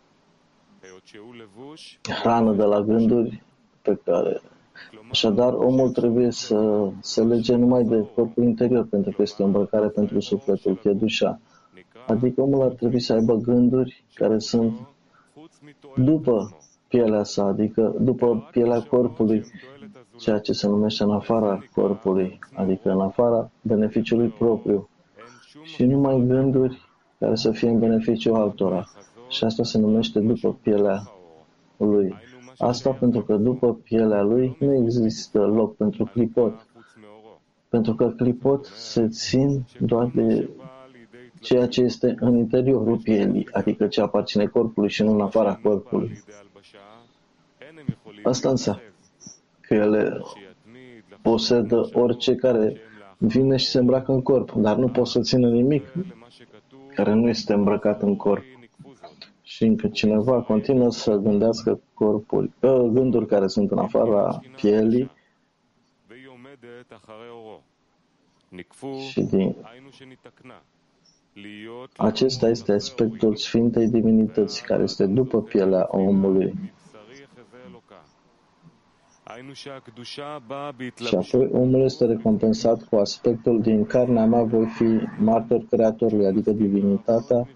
hrană de la gânduri pe care... Așadar, omul trebuie să se lege numai de corpul interior, pentru că este o îmbrăcare pentru sufletul, chedușa. Adică omul ar trebui să aibă gânduri care sunt după pielea sa, adică după pielea corpului. ceea ce se numește în afara corpului, adică în afara beneficiului propriu, și numai gânduri care să fie în beneficiul altora. Și asta se numește după pielea lui. Asta pentru că după pielea lui nu există loc pentru clipot. Pentru că clipot se țin doar de ceea ce este în interiorul pielii, adică ce aparține corpului și nu în afara corpului. Asta înseamnă că ele posedă orice care vine și se îmbracă în corp, dar nu pot să țină nimic care nu este îmbrăcat în corp. Și încă cineva continuă să gândească gânduri care sunt în afara pielii și acesta este aspectul Sfintei Divinități, care este după pielea omului. Și apoi omul este recompensat cu aspectul din carnea mea voi fi martor Creatorului, adică divinitatea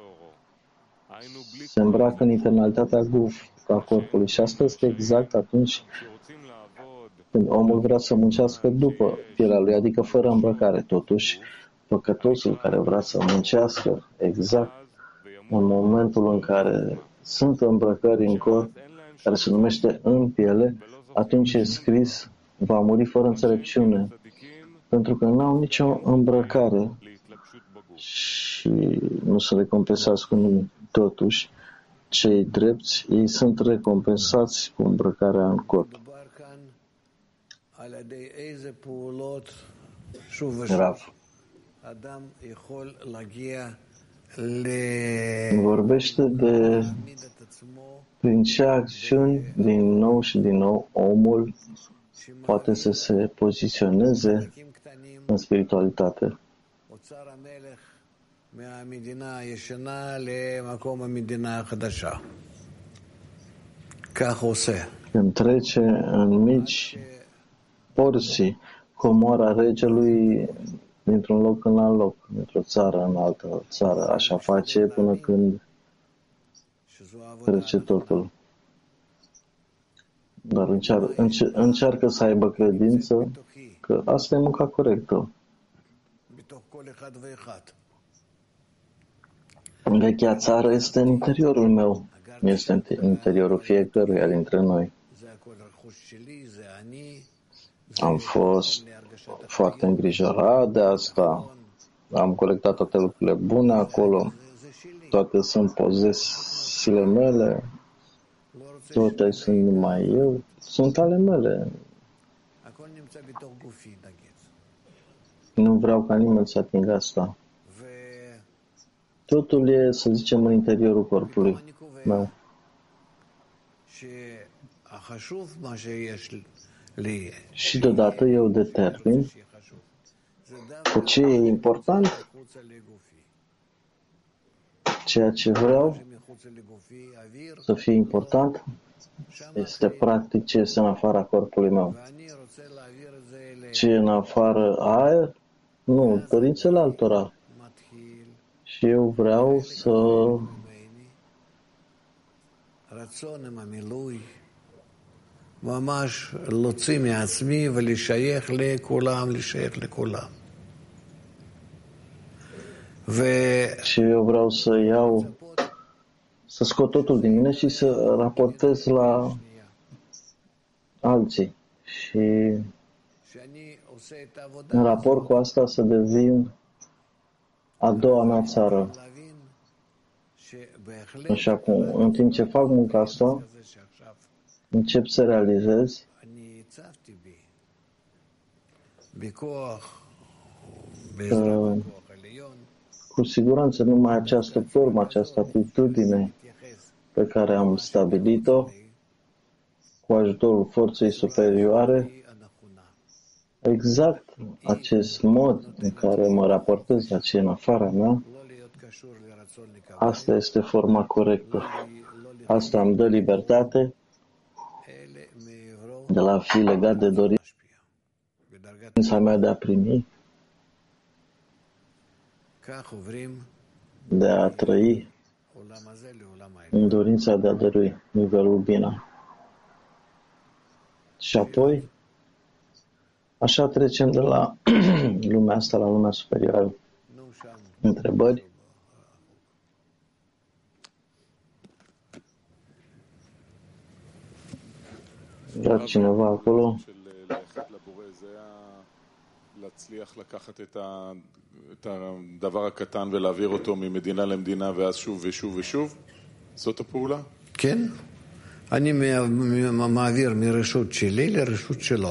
se îmbracă în eternalitatea a corpului. Și asta este exact atunci când omul vrea să muncească după pielea lui, adică fără îmbrăcare. Totuși, păcătosul care vrea să muncească exact în momentul în care sunt îmbrăcări în corp, care se numește în piele, atunci e scris, va muri fără înțelepciune, pentru că nu au nicio îmbrăcare și nu sunt recompensați cu nimic. Totuși, cei drepți, ei sunt recompensați cu îmbrăcarea în corp. Rav vorbește de prin ce acțiuni din nou și din nou omul poate să se poziționeze în spiritualitate. Când trece în mici porții comoara regelui dintr-un loc în alt loc, dintr-o țară în altă țară, așa face până când trece totul. Dar încearcă să aibă credință că asta e munca corectă. Vechea țară este în interiorul meu, este în interiorul fiecăruia dintre noi. Am fost foarte îngrijorat de asta, am colectat toate lucrurile bune acolo, toate sunt posesiile mele, toate sunt numai eu, sunt ale mele. Nu vreau ca nimeni să atingă asta. Totul e, să zicem, în interiorul corpului meu. Și deodată eu determin că ce e important, ceea ce vreau să fie important, este practic ce este în afara corpului meu. Ce e în afară aer? Nu, dorințele altora. Și eu vreau să ממש להוציא מעצמי ולשייך לכולם, לשייך לכולם. Și eu vreau să iau, să scot totul din mine și să raportez la alții. Și în raport cu asta să devin a doua mea țară. Așa cum, în timp ce fac munca asta, încep să realizez că cu siguranță numai această formă, această atitudine pe care am stabilit-o cu ajutorul forței superioare, exact acest mod în care mă raportez la ce e în afara mea, asta este forma corectă. Asta îmi dă libertate de la a fi legat de dorința mea de a primi, de a trăi în dorința de a dărui nivelul bine. Și apoi Așa trecem de la lumea asta la lumea superioară. Întrebări? Vrea cineva acolo? להצליח לקחת את הדבר הקטן ולהעביר אותו ממדינה למדינה ואז שוב ושוב ושוב? זאת הפעולה? כן. אני מעביר מרשות שלי לרשות שלו.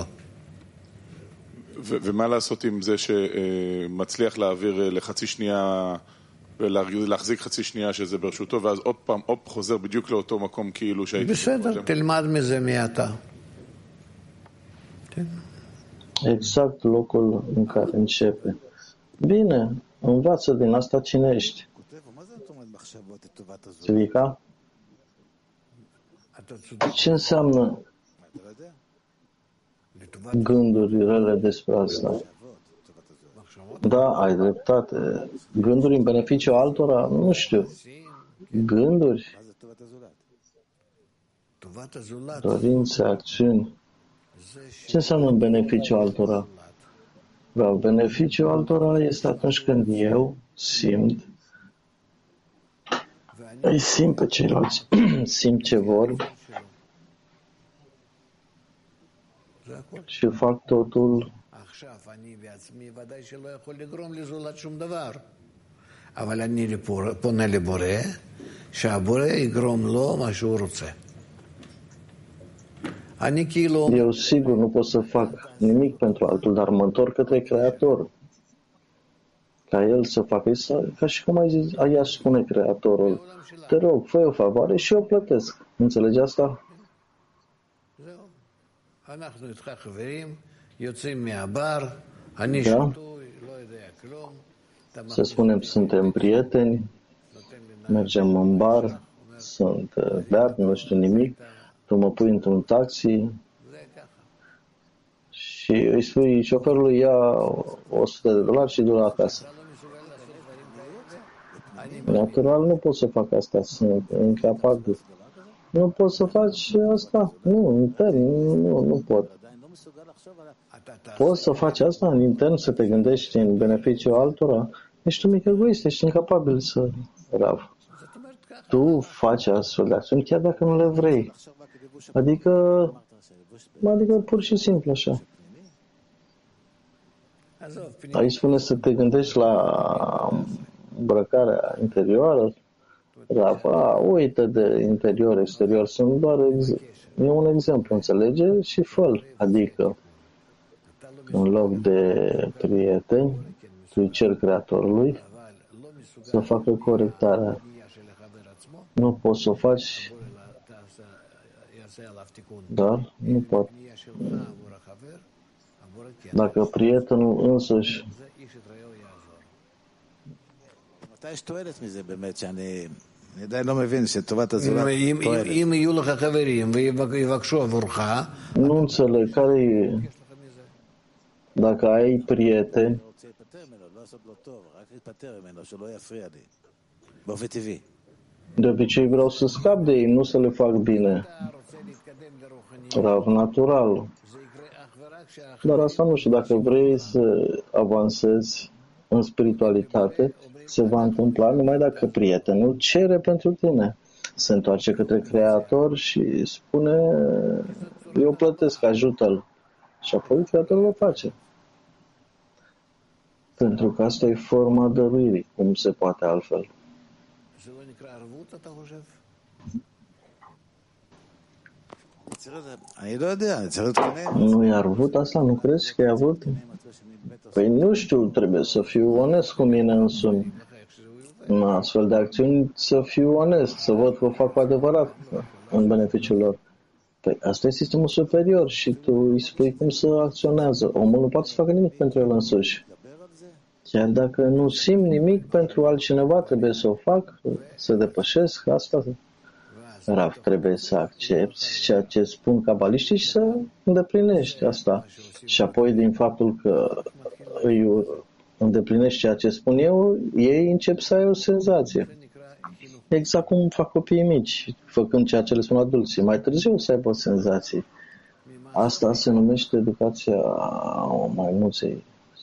ומה לעשות עם זה שמצליח להעביר לחצי שנייה ולהחזיק חצי שנייה שזה ברשותו ואז עוד פעם חוזר בדיוק לאותו מקום כאילו שהייתי... בסדר, תלמד מזה מעתה. כן. Exact locul în care începe. Bine, învață din asta cine ești. Țivica? Ce înseamnă gânduri rele despre asta? Da, ai dreptate. Gânduri în beneficiu altora? Nu știu. Gânduri? Dorințe, acțiuni. Ce înseamnă beneficiu altora? Vreau, beneficiul altora este atunci când eu simt, îi simt pe ceilalți, simt ce vor și fac totul אבל אני פונה לבורא, שהבורא יגרום לו מה שהוא רוצה. Eu sigur nu pot să fac nimic pentru altul, dar mă întorc către Creator. Ca El să facă, ca și cum ai zis, aia spune Creatorul, te rog, fă o favoare și eu plătesc. Înțelegi asta? Da? Să spunem, suntem prieteni, mergem în bar, sunt beat, nu știu nimic, tu mă pui într-un taxi și îi spui șoferului, ia $100 și du-l acasă. Natural nu pot să fac asta, sunt incapabil. Nu pot să faci asta? Nu, intern, nu pot. Poți să faci asta în intern, să te gândești în beneficiul altora? Ești un mic egoist, ești incapabil să rav. Tu faci astfel de acțiuni chiar dacă nu le vrei. Adică pur și simplu așa. Aici spune să te gândești la îmbrăcarea interioară. Uită de interior, exterior. Sunt doar e un exemplu, înțelege? Și fă-l. Adică în loc de prieteni, tu-i cer Creatorului să facă corectarea. Nu poți să o faci, dar nu pot. Dacă prietenul însuși אם יהיו לך חברים ויבקשו עבורך, nu înțeleg care e. Dacă ai prieteni, de obicei vreau să scap de ei, nu să le fac bine. Rav natural. Dar asta nu știu, dacă vrei să avansezi în spiritualitate, se va întâmpla numai dacă prietenul cere pentru tine. Se întoarce către Creator și spune, eu plătesc, ajută-l. Și apoi Creatorul o face. Pentru că asta e forma dăruirii, cum se poate altfel. Nu e avut asta? Nu crezi că e avut? Păi nu știu, trebuie să fiu onest cu mine însumi. În astfel de acțiuni să fiu onest, să văd că o fac cu adevărat în beneficiul lor. Păi asta e sistemul superior și tu îi spui cum să acționează. Omul nu poate să facă nimic pentru el însuși. Chiar dacă nu simt nimic pentru altcineva, trebuie să o fac, să depășesc asta. Rav, trebuie să accepti ceea ce spun cabaliștii și să îndeplinești asta. Și apoi, din faptul că îi îndeplinești ceea ce spun eu, ei încep să ai o senzație. Exact cum fac copiii mici, făcând ceea ce le spun adulții. Mai târziu să aibă senzații. Asta se numește educația maimuței.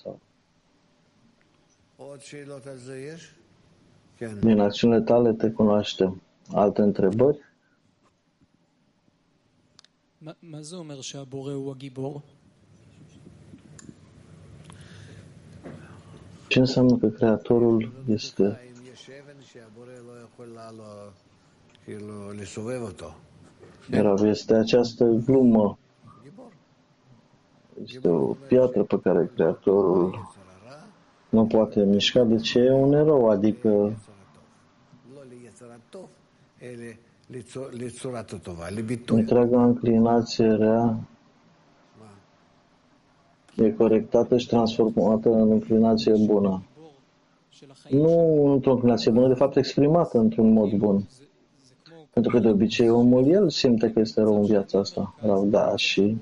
Din acțiunile tale te cunoaștem. Alte întrebări? מה זה אומר שהבורא הוא הגיבור? Ce înseamnă că Creatorul este este această glumă. Este o piatră pe care Creatorul nu poate mișca, de ce e un erou, adică întreaga înclinație rea e corectată și transformată în înclinație bună. Nu într-o înclinație bună, de fapt exprimată într-un mod bun. Pentru că de obicei omul, el simte că este rău în viața asta. Rău, da, și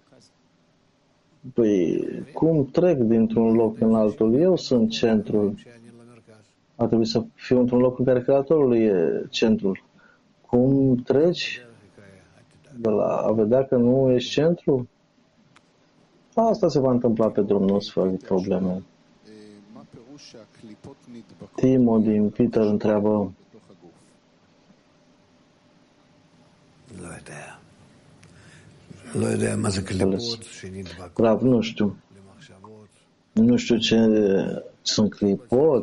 păi, cum trec dintr-un loc în altul? Eu sunt centrul. Ar trebui să fiu într-un loc în care Creatorul e centrul. Cum treci de la a vedea că nu ești centru? Asta se va întâmpla pe drum, nu-ți fără probleme. Timo din Peter întreabă: Rav, nu știu. Nu știu ce sunt clipot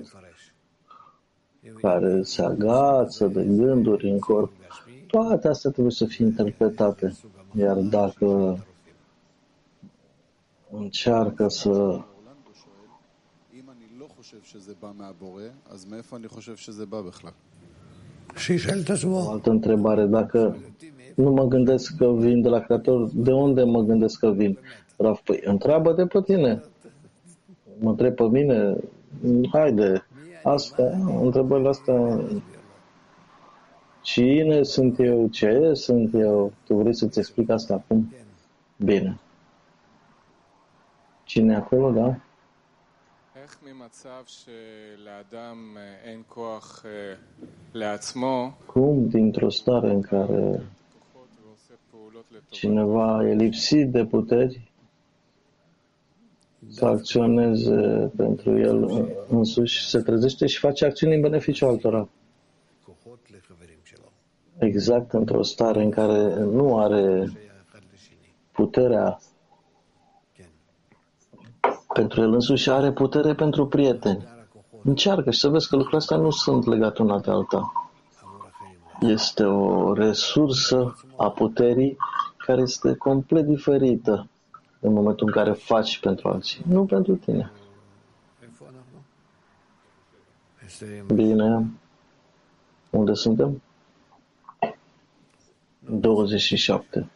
care se agață de gânduri în corp. Toate astea trebuie să fie interpretate. Iar dacă încearcă să o altă întrebare, dacă nu mă gândesc că vin de la Creator, de unde mă gândesc că vin? Rav, păi, întreabă-te pe tine. Mă întreb pe mine, haide, întrebările astea, cine sunt eu, ce sunt eu? Tu vrei să-ți explic asta acum? Bine. Cine e acolo, da? Cum dintr-o stare în care cineva e lipsit de puteri să acționeze pentru el însuși, se trezește și face acțiuni în beneficiu altora. Exact într-o stare în care nu are puterea pentru el însuși, are putere pentru prieteni. Încearcă și să vezi că lucrurile astea nu sunt legate una de alta. Este o resursă a puterii care este complet diferită în momentul în care faci pentru alții, nu pentru tine. Bine. Unde suntem? 27.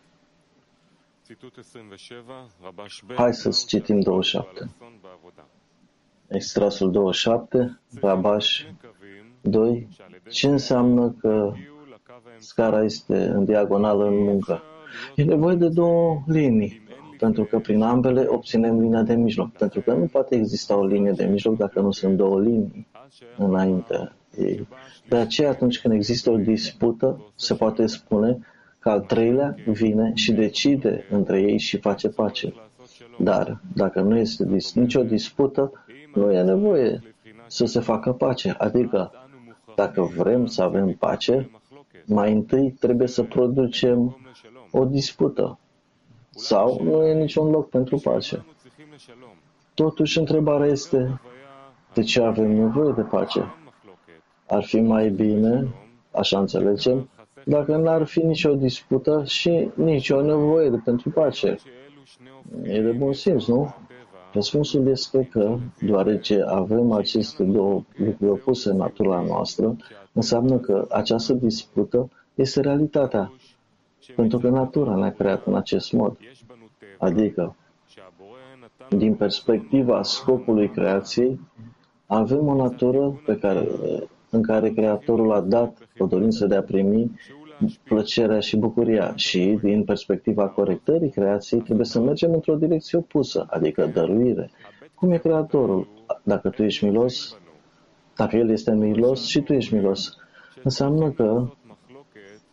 Hai să citim 27. Extrasul 27, Rabash 2. Ce înseamnă că scara este în diagonală în muncă? E nevoie de două linii, pentru că prin ambele obținem linia de mijloc. Pentru că nu poate exista o linie de mijloc dacă nu sunt două linii înainte ei. De aceea, atunci când există o dispută, se poate spune că al treilea vine și decide între ei și face pace. Dar dacă nu este nicio dispută, nu e nevoie să se facă pace. Adică, dacă vrem să avem pace, mai întâi trebuie să producem o dispută. Sau nu e niciun loc pentru pace. Totuși, întrebarea este: de ce avem nevoie de pace? Ar fi mai bine, așa înțelegem, dacă n-ar fi nicio dispută și nicio nevoie pentru pace. E de bun simț, nu? Răspunsul este că, deoarece avem aceste două lucruri opuse în natura noastră, înseamnă că această dispută este realitatea. Pentru că natura ne-a creat în acest mod. Adică, din perspectiva scopului creației, avem o natură în care Creatorul a dat o dorință de a primi plăcerea și bucuria și, din perspectiva corectării creației, trebuie să mergem într-o direcție opusă, adică dăruire. Cum e Creatorul? Dacă tu ești milos, dacă El este milos și tu ești milos, înseamnă că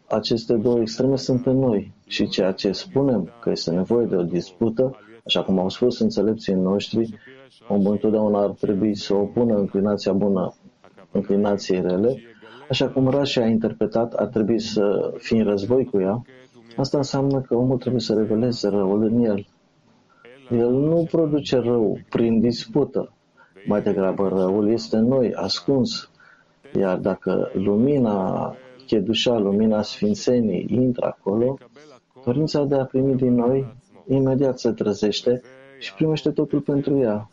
aceste două extreme sunt în noi și ceea ce spunem că este nevoie de o dispută, așa cum au spus înțelepții noștri, omul întotdeauna ar trebui să opună înclinația bună înclinației rele, așa cum Rashi a interpretat, ar trebui să fie în război cu ea. Asta înseamnă că omul trebuie să reveleze răul în el. El nu produce rău prin dispută. Mai degrabă răul este în noi, ascuns. Iar dacă lumina chedușa, lumina sfințenii intră acolo, dorința de a primi din noi imediat se trezește și primește totul pentru ea.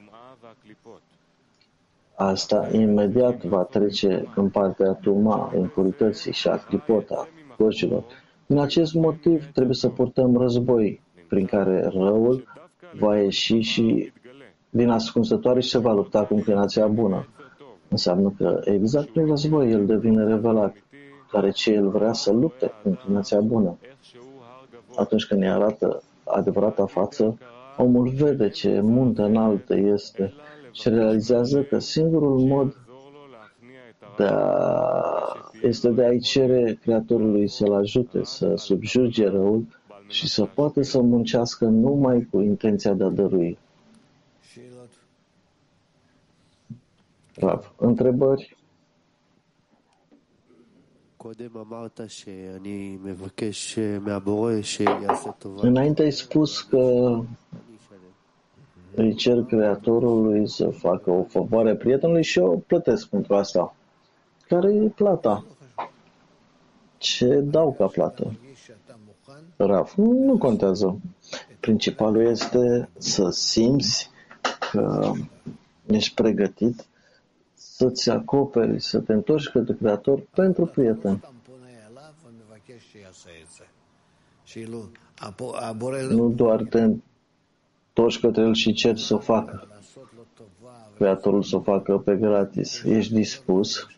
Asta imediat va trece în partea tuma, impurității și a clipota, cocilor. Din acest motiv trebuie să purtăm război prin care răul va ieși și din ascunsătoare și se va lupta cu înclinația bună. Înseamnă că exact prin război el devine revelat, deoarece el vrea să lupte cu înclinația bună. Atunci când îi arată adevărata față, omul vede ce munte înaltă este și realizează că singurul mod este de a-i cere Creatorului să-l ajute să subjuge răul și să poată să muncească numai cu intenția de a dărui. Rav, întrebări? Înainte ai spus că îi cer Creatorului să facă o favoare prietenului și eu plătesc pentru asta. Care e plata? Ce dau ca plată? Rav, nu contează. Principalul este să simți că ești pregătit să-ți acoperi, să te întorci către Creator pentru prieten. Nu doar te întorci către El și ceri să o facă. Creatorul să o facă pe gratis. Ești dispus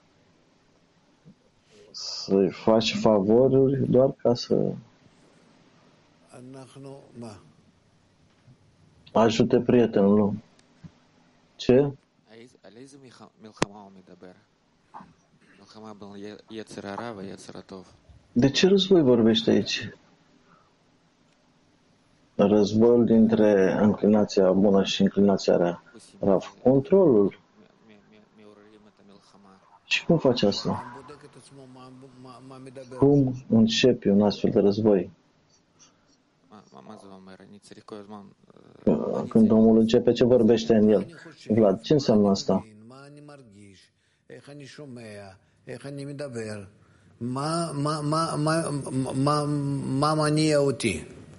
să-i faci favoruri doar ca să ajute prietenul. Ce? De ce război vorbește aici? Războiul dintre înclinația bună și înclinația rea. Rav, controlul. Și cum faci asta? Cum începi un astfel de război? Când omul începe, ce vorbește în el? Vlad, ce înseamnă asta? מה מניע אותי?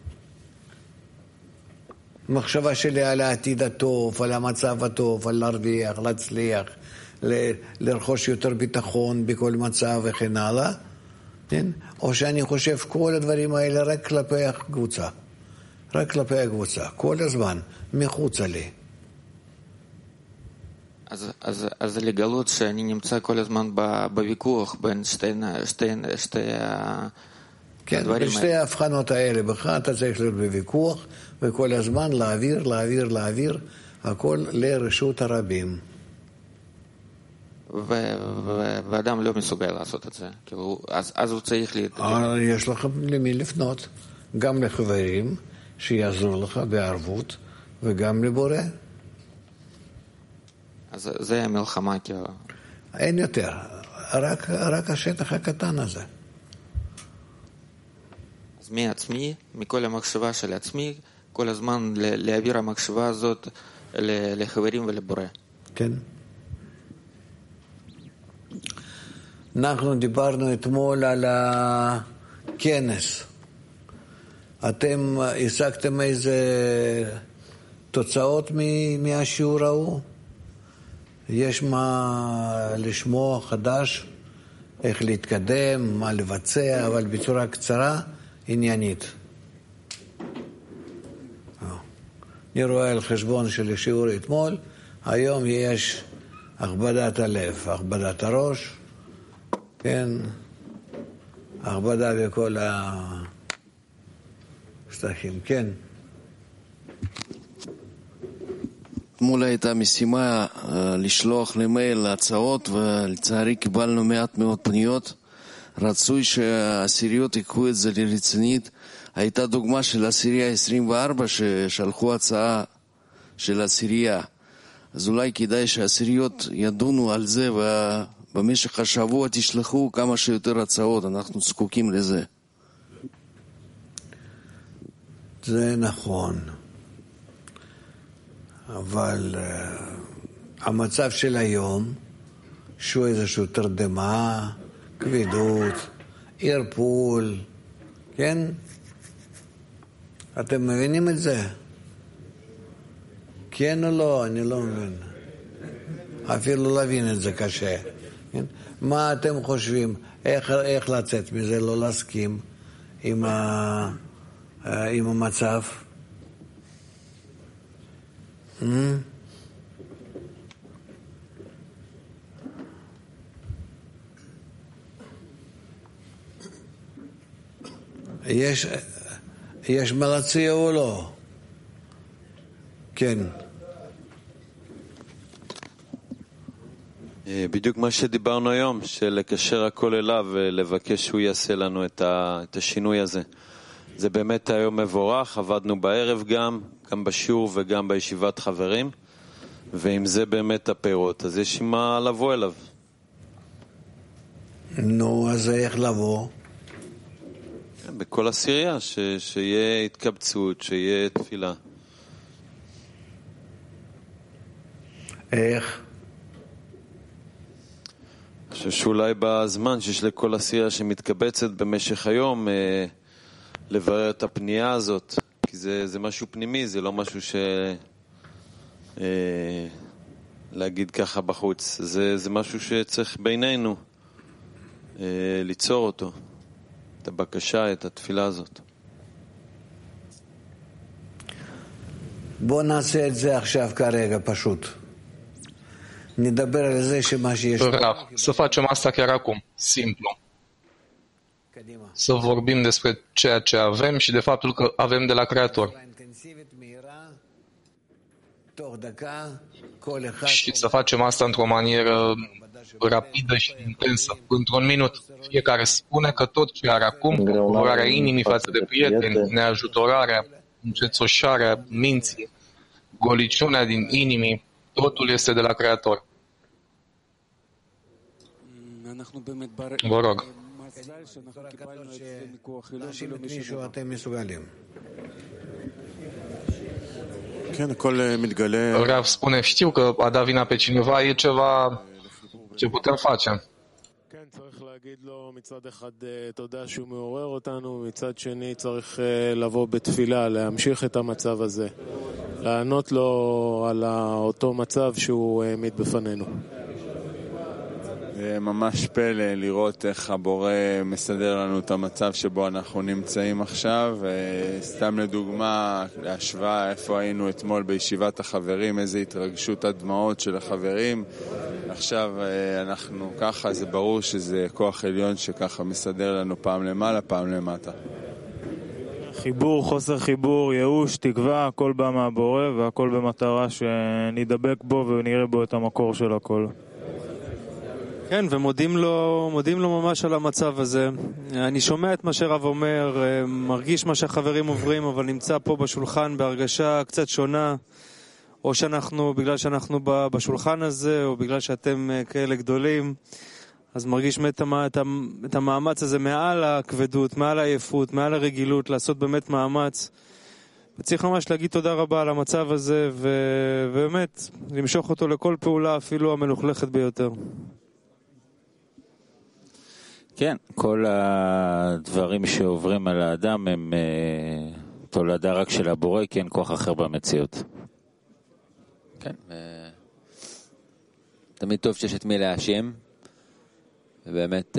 מחשבה שלי על העתיד הטוב, על המצב הטוב, על להרוויח, להצליח, לרכוש יותר ביטחון בכל מצב וכן הלאה, כן? או שאני חושב כל הדברים האלה רק כלפי הקבוצה, רק כלפי הקבוצה, כל הזמן, מחוצה לי. אז לגלות שאני נמצא כל הזמן בוויכוח בין שתי כן, בשתי ההבחנות האלה, בכלל אתה צריך להיות בוויכוח, וכל הזמן להעביר, הכל לרשות הרבים. ואדם לא מסוגל לעשות את זה, אז הוא צריך יש לך למי לפנות, גם לחברים שיעזרו לך בערבות, וגם לבורא. אז זה המלחמה כאילו. אין יותר, רק השטח הקטן הזה. אז מעצמי, מכל המחשבה של עצמי, כל הזמן להעביר המחשבה הזאת לחברים ולבורא. כן. אנחנו דיברנו אתמול על הכנס. אתם השגתם איזה תוצאות מהשיעור ההוא? יש מה לשמוע חדש, איך להתקדם, מה לבצע, אבל בצורה קצרה, עניינית. אני רואה על חשבון של השיעור אתמול, היום יש הכבדת הלב, הכבדת הראש, כן, הכבדה בכל השטחים, כן. אתמול הייתה משימה לשלוח למייל הצעות, ולצערי קיבלנו מעט מאוד פניות, רצוי שהעשיריות ייקחו את זה לרצינית. הייתה דוגמה של עשירייה 24 ששלחו הצעה של עשירייה. אז אולי כדאי שהעשיריות ידונו על זה ובמשך השבוע תשלחו כמה שיותר הצעות, אנחנו זקוקים לזה. זה נכון, אבל המצב של היום שהוא איזשהו תרדמה, כבדות, ערפול, כן? אתם מבינים את זה? כן או לא? אני לא מבין. אפילו להבין את זה קשה. כן? מה אתם חושבים? איך לצאת מזה? לא להסכים עם המצב? יש מה להציע או לא? כן. בדיוק מה שדיברנו היום, של לקשר הכל אליו ולבקש שהוא יעשה לנו את השינוי הזה. זה באמת היום מבורך, עבדנו בערב גם בשיעור וגם בישיבת חברים, ועם זה באמת הפירות, אז יש מה לבוא אליו. נו, אז איך לבוא? בכל עשירייה, שיהיה התקבצות, שיהיה תפילה. איך? אני חושב שאולי בזמן שיש לכל עשירייה שמתקבצת במשך היום, לברר את הפנייה הזאת, כי זה משהו פנימי, זה לא משהו להגיד ככה בחוץ, זה משהו שצריך בינינו ליצור אותו, את הבקשה, את התפילה הזאת. בוא נעשה את זה עכשיו כרגע פשוט. נדבר על זה שמה שיש... Să facem asta chiar acum, simplu. Să vorbim despre ceea ce avem și de faptul că avem de la Creator. Și să facem asta într-o manieră rapidă și intensă. Într-un minut, fiecare spune că tot ce are acum, urarea inimii față de prieteni, neajutorarea, încețoșarea minții, goliciunea din inimii, totul este de la Creator. Vă rog. Rav spune, știu că a dat vina pe cineva e ceva ce putem face. צריך להגיד לו מצד אחד תודה שהוא מעורר אותנו, מצד שני צריך לבוא בתפילה, להמשיך את המצב הזה, לענות לו על אותו מצב שהוא העמיד בפנינו. ממש פלא לראות איך הבורא מסדר לנו את המצב שבו אנחנו נמצאים עכשיו. סתם לדוגמה, להשוואה איפה היינו אתמול בישיבת החברים, איזו התרגשות הדמעות של החברים. עכשיו אנחנו ככה, זה ברור שזה כוח עליון שככה מסדר לנו פעם למעלה, פעם למטה. חיבור, חוסר חיבור, ייאוש, תקווה, הכל בא מהבורא והכל במטרה שנדבק בו ונראה בו את המקור של הכל. כן, ומודים לו ממש על המצב הזה. אני שומע את מה שרב אומר, מרגיש מה שהחברים עוברים, אבל נמצא פה בשולחן בהרגשה קצת שונה, או בגלל שאנחנו בשולחן הזה, או בגלל שאתם כאלה גדולים, אז מרגיש את המאמץ הזה מעל הכבדות, מעל העייפות, מעל הרגילות, לעשות באמת מאמץ. וצריך ממש להגיד תודה רבה על המצב הזה, ובאמת, למשוך אותו לכל פעולה, אפילו המלוכלכת ביותר. כן, כל הדברים שעוברים על האדם הם תולדה רק של הבורא, כי אין כוח אחר במציאות. כן, תמיד טוב שיש את מי להאשים, ובאמת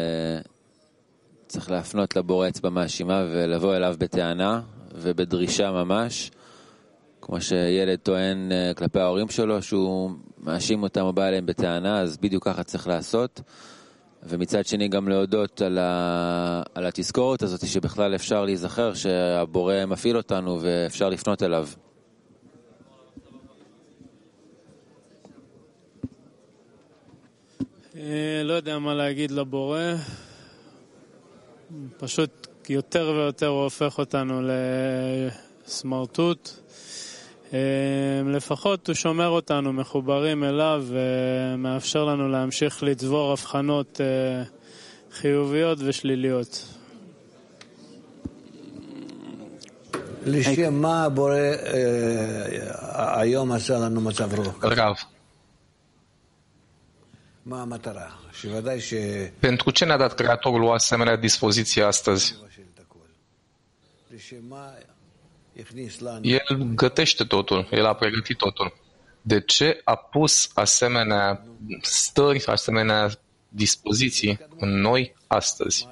צריך להפנות לבורא אצבע מאשימה ולבוא אליו בטענה ובדרישה ממש, כמו שילד טוען כלפי ההורים שלו שהוא מאשים אותם או בא אליהם בטענה, אז בדיוק ככה צריך לעשות. ומצד שני גם להודות על התזכורת הזאת שבכלל אפשר להיזכר שהבורא מפעיל אותנו ואפשר לפנות אליו. לא יודע מה להגיד לבורא, פשוט יותר ויותר הוא הופך אותנו לסמרטוט. לפחות הוא שומר אותנו מחוברים אליו ומאפשר לנו להמשיך לצבור הבחנות חיוביות ושליליות. לשם מה הבורא היום עשה לנו מצב רוח? Rav. מה המטרה? שוודאי ש... Pentru ce ne-a dat Creatorul o asemenea dispoziție astăzi? El gătește totul, El a pregătit totul. De ce a pus asemenea stări, asemenea dispoziții în noi astăzi?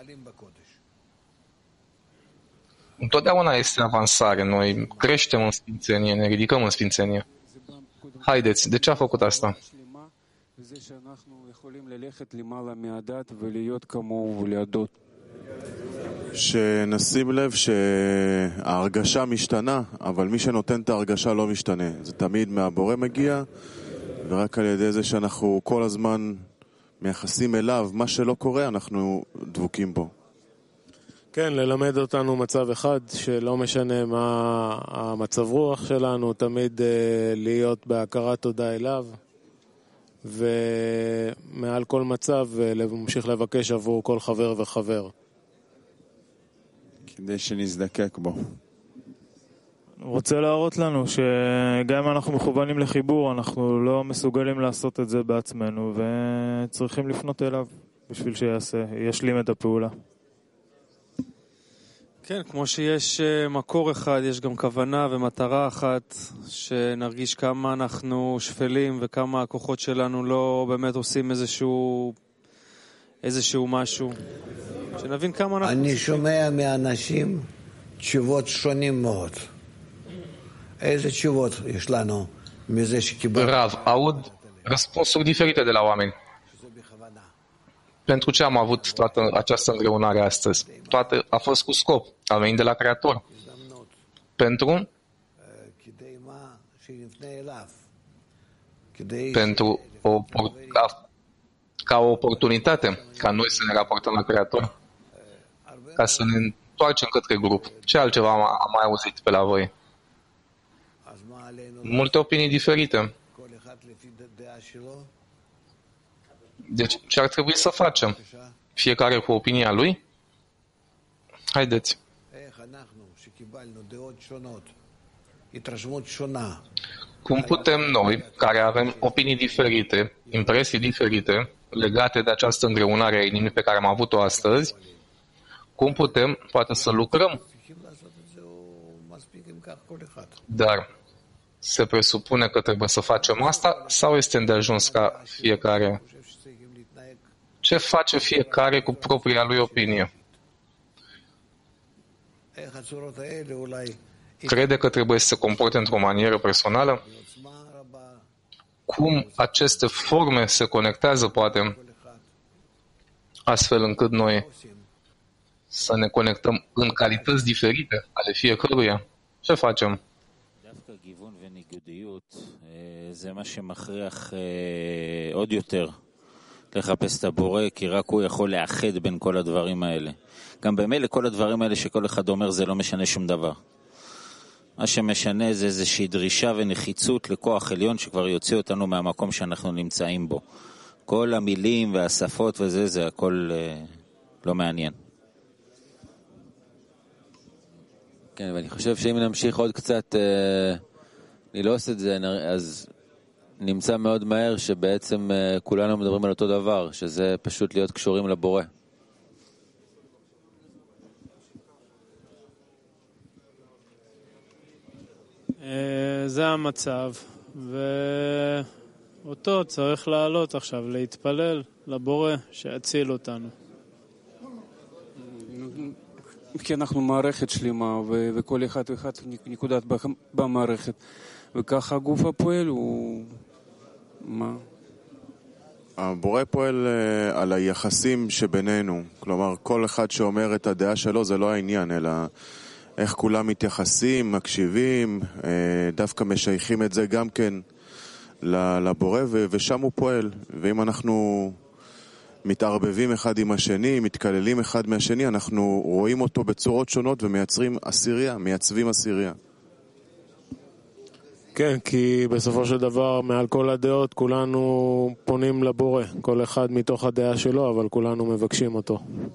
Întotdeauna este avansare, noi creștem în sfințenie, ne ridicăm în sfințenie. Haideți, de ce a făcut asta? שנשים לב שההרגשה משתנה, אבל מי שנותן את ההרגשה לא משתנה. זה תמיד מהבורא מגיע, ורק על ידי זה שאנחנו כל הזמן מייחסים אליו, מה שלא קורה, אנחנו דבוקים בו. כן, ללמד אותנו מצב אחד, שלא משנה מה המצב רוח שלנו, תמיד להיות בהכרת תודה אליו, ומעל כל מצב להמשיך לבקש עבור כל חבר וחבר. כדי שנזדקק בו. רוצה להראות לנו שגם אם אנחנו מכוונים לחיבור, אנחנו לא מסוגלים לעשות את זה בעצמנו, וצריכים לפנות אליו בשביל שישלים את הפעולה. כן, כמו שיש מקור אחד, יש גם כוונה ומטרה אחת, שנרגיש כמה אנחנו שפלים וכמה הכוחות שלנו לא באמת עושים איזשהו משהו. שנבין כמה אנחנו... אני שומע מאנשים תשובות שונים מאוד. איזה tשובות יש לנו מזה שקיבלנו? Rav, aud răspunsuri diferite de la oameni. Pentru ce am avut toată această îngreunare astăzi? Toate a fost cu scop, a venit de la Creator. Pentru ca o oportunitate, ca noi să ne raportăm la Creator, ca să ne întoarcem către grup. Ce altceva am mai auzit pe la voi? Multe opinii diferite. Deci, ce ar trebui să facem? Fiecare cu opinia lui? Haideți. Cum putem noi, care avem opinii diferite, impresii diferite, legate de această îngreunare a inimii pe care am avut-o astăzi, cum putem, poate, să lucrăm? Dar se presupune că trebuie să facem asta sau este îndeajuns ca fiecare? Ce face fiecare cu propria lui opinie? Crede că trebuie să se comporte într-o manieră personală? Cum aceste forme se conectează, poate, astfel încât noi să ne conectăm în calități diferite ale fiecăruia? Ce facem? זה מה שמכריח עוד יותר לחפש את הבורא, כי רק הוא יכול לאחד בין כל הדברים האלה. גם במילא כל הדברים האלה שכל אחד אומר זה לא משנה שום דבר. מה שמשנה זה איזושהי דרישה ונחיצות לכוח עליון שכבר יוציא אותנו מהמקום שאנחנו נמצאים בו. כל המילים והשפות וזה, זה הכל לא מעניין. כן, ואני חושב שאם נמשיך עוד קצת ללעוס את זה, אז נמצא מאוד מהר שבעצם כולנו מדברים על אותו דבר, שזה פשוט להיות קשורים לבורא. זה המצב, ואותו צריך לעלות עכשיו, להתפלל לבורא שיציל אותנו. כי אנחנו מערכת שלמה, וכל אחד ואחד נקודת במערכת, וככה הגוף הפועל הוא... מה? הבורא פועל על היחסים שבינינו, כלומר כל אחד שאומר את הדעה שלו זה לא העניין, אלא איך כולם מתייחסים, מקשיבים, דווקא משייכים את זה גם כן לבורא, ושם הוא פועל. ואם אנחנו מתערבבים אחד עם השני, מתקללים אחד מהשני, אנחנו רואים אותו בצורות שונות ומייצרים עשירייה, מייצבים עשירייה. כן, כי בסופו של דבר מעל כל הדעות כולנו פונים לבורא, כל אחד מתוך הדעה שלו, אבל כולנו מבקשים אותו.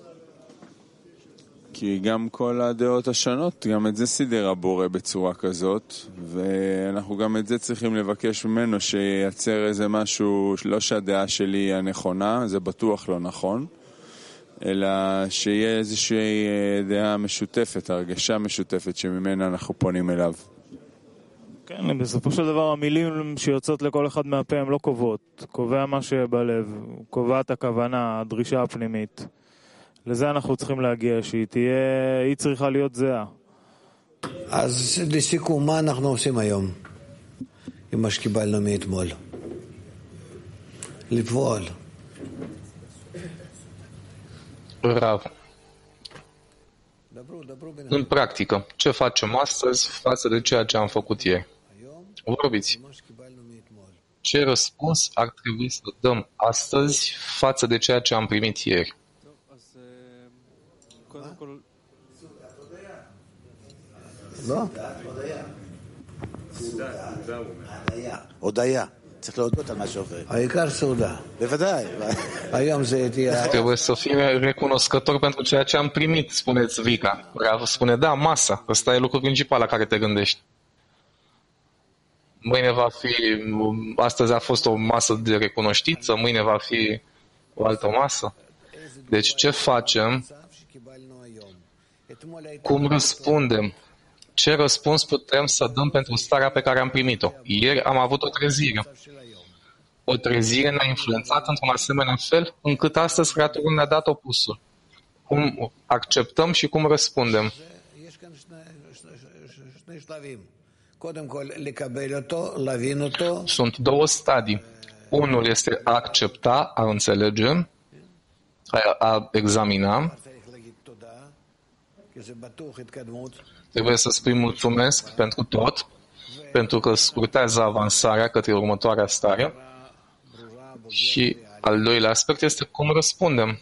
כי גם כל הדעות השונות, גם את זה סידר הבורא בצורה כזאת, ואנחנו גם את זה צריכים לבקש ממנו שייצר איזה משהו, לא שהדעה שלי היא הנכונה, זה בטוח לא נכון, אלא שיהיה איזושהי דעה משותפת, הרגשה משותפת שממנה אנחנו פונים אליו. כן, בסופו של דבר המילים שיוצאות לכל אחד מהפה הן לא קובעות, קובע מה שבלב, קובע את הכוונה, הדרישה הפנימית. לזה אנחנו צריכים להגיע, היא צריכה להיות זהה. אז לסיכום, מה אנחנו עושים היום עם מה שקיבלנו מאתמול? לפעול. Rav. În practică, ce facem astăzi față de ceea ce am făcut ieri? Vorbiți. Ce răspuns ar trebui să dăm astăzi față de ceea ce am primit ieri? לא? הודיה. צריך להודות על מה שעובר. העיקר סעודה. בוודאי. היום זה תהיה... Trebuie să fim recunoscători pentru ceea ce am primit, spune Tzvika. Rav spune, da, masa. Ăsta e lucrul principal la care te gândești. Mâine va fi... Astăzi a fost o masă de recunoștință, mâine va fi o altă masă. Deci ce facem? Cum răspundem? Ce răspuns putem să dăm pentru starea pe care am primit-o? Ieri am avut o trezire. O trezire ne-a influențat într-un asemenea fel încât astăzi Creatorul ne-a dat opusul. Cum acceptăm și cum răspundem? Sunt două stadii. Unul este a accepta, a înțelege, a examina. Trebuie să spui mulțumesc pentru tot, pentru că scurtează avansarea către următoarea stare. Și al doilea aspect este cum răspundem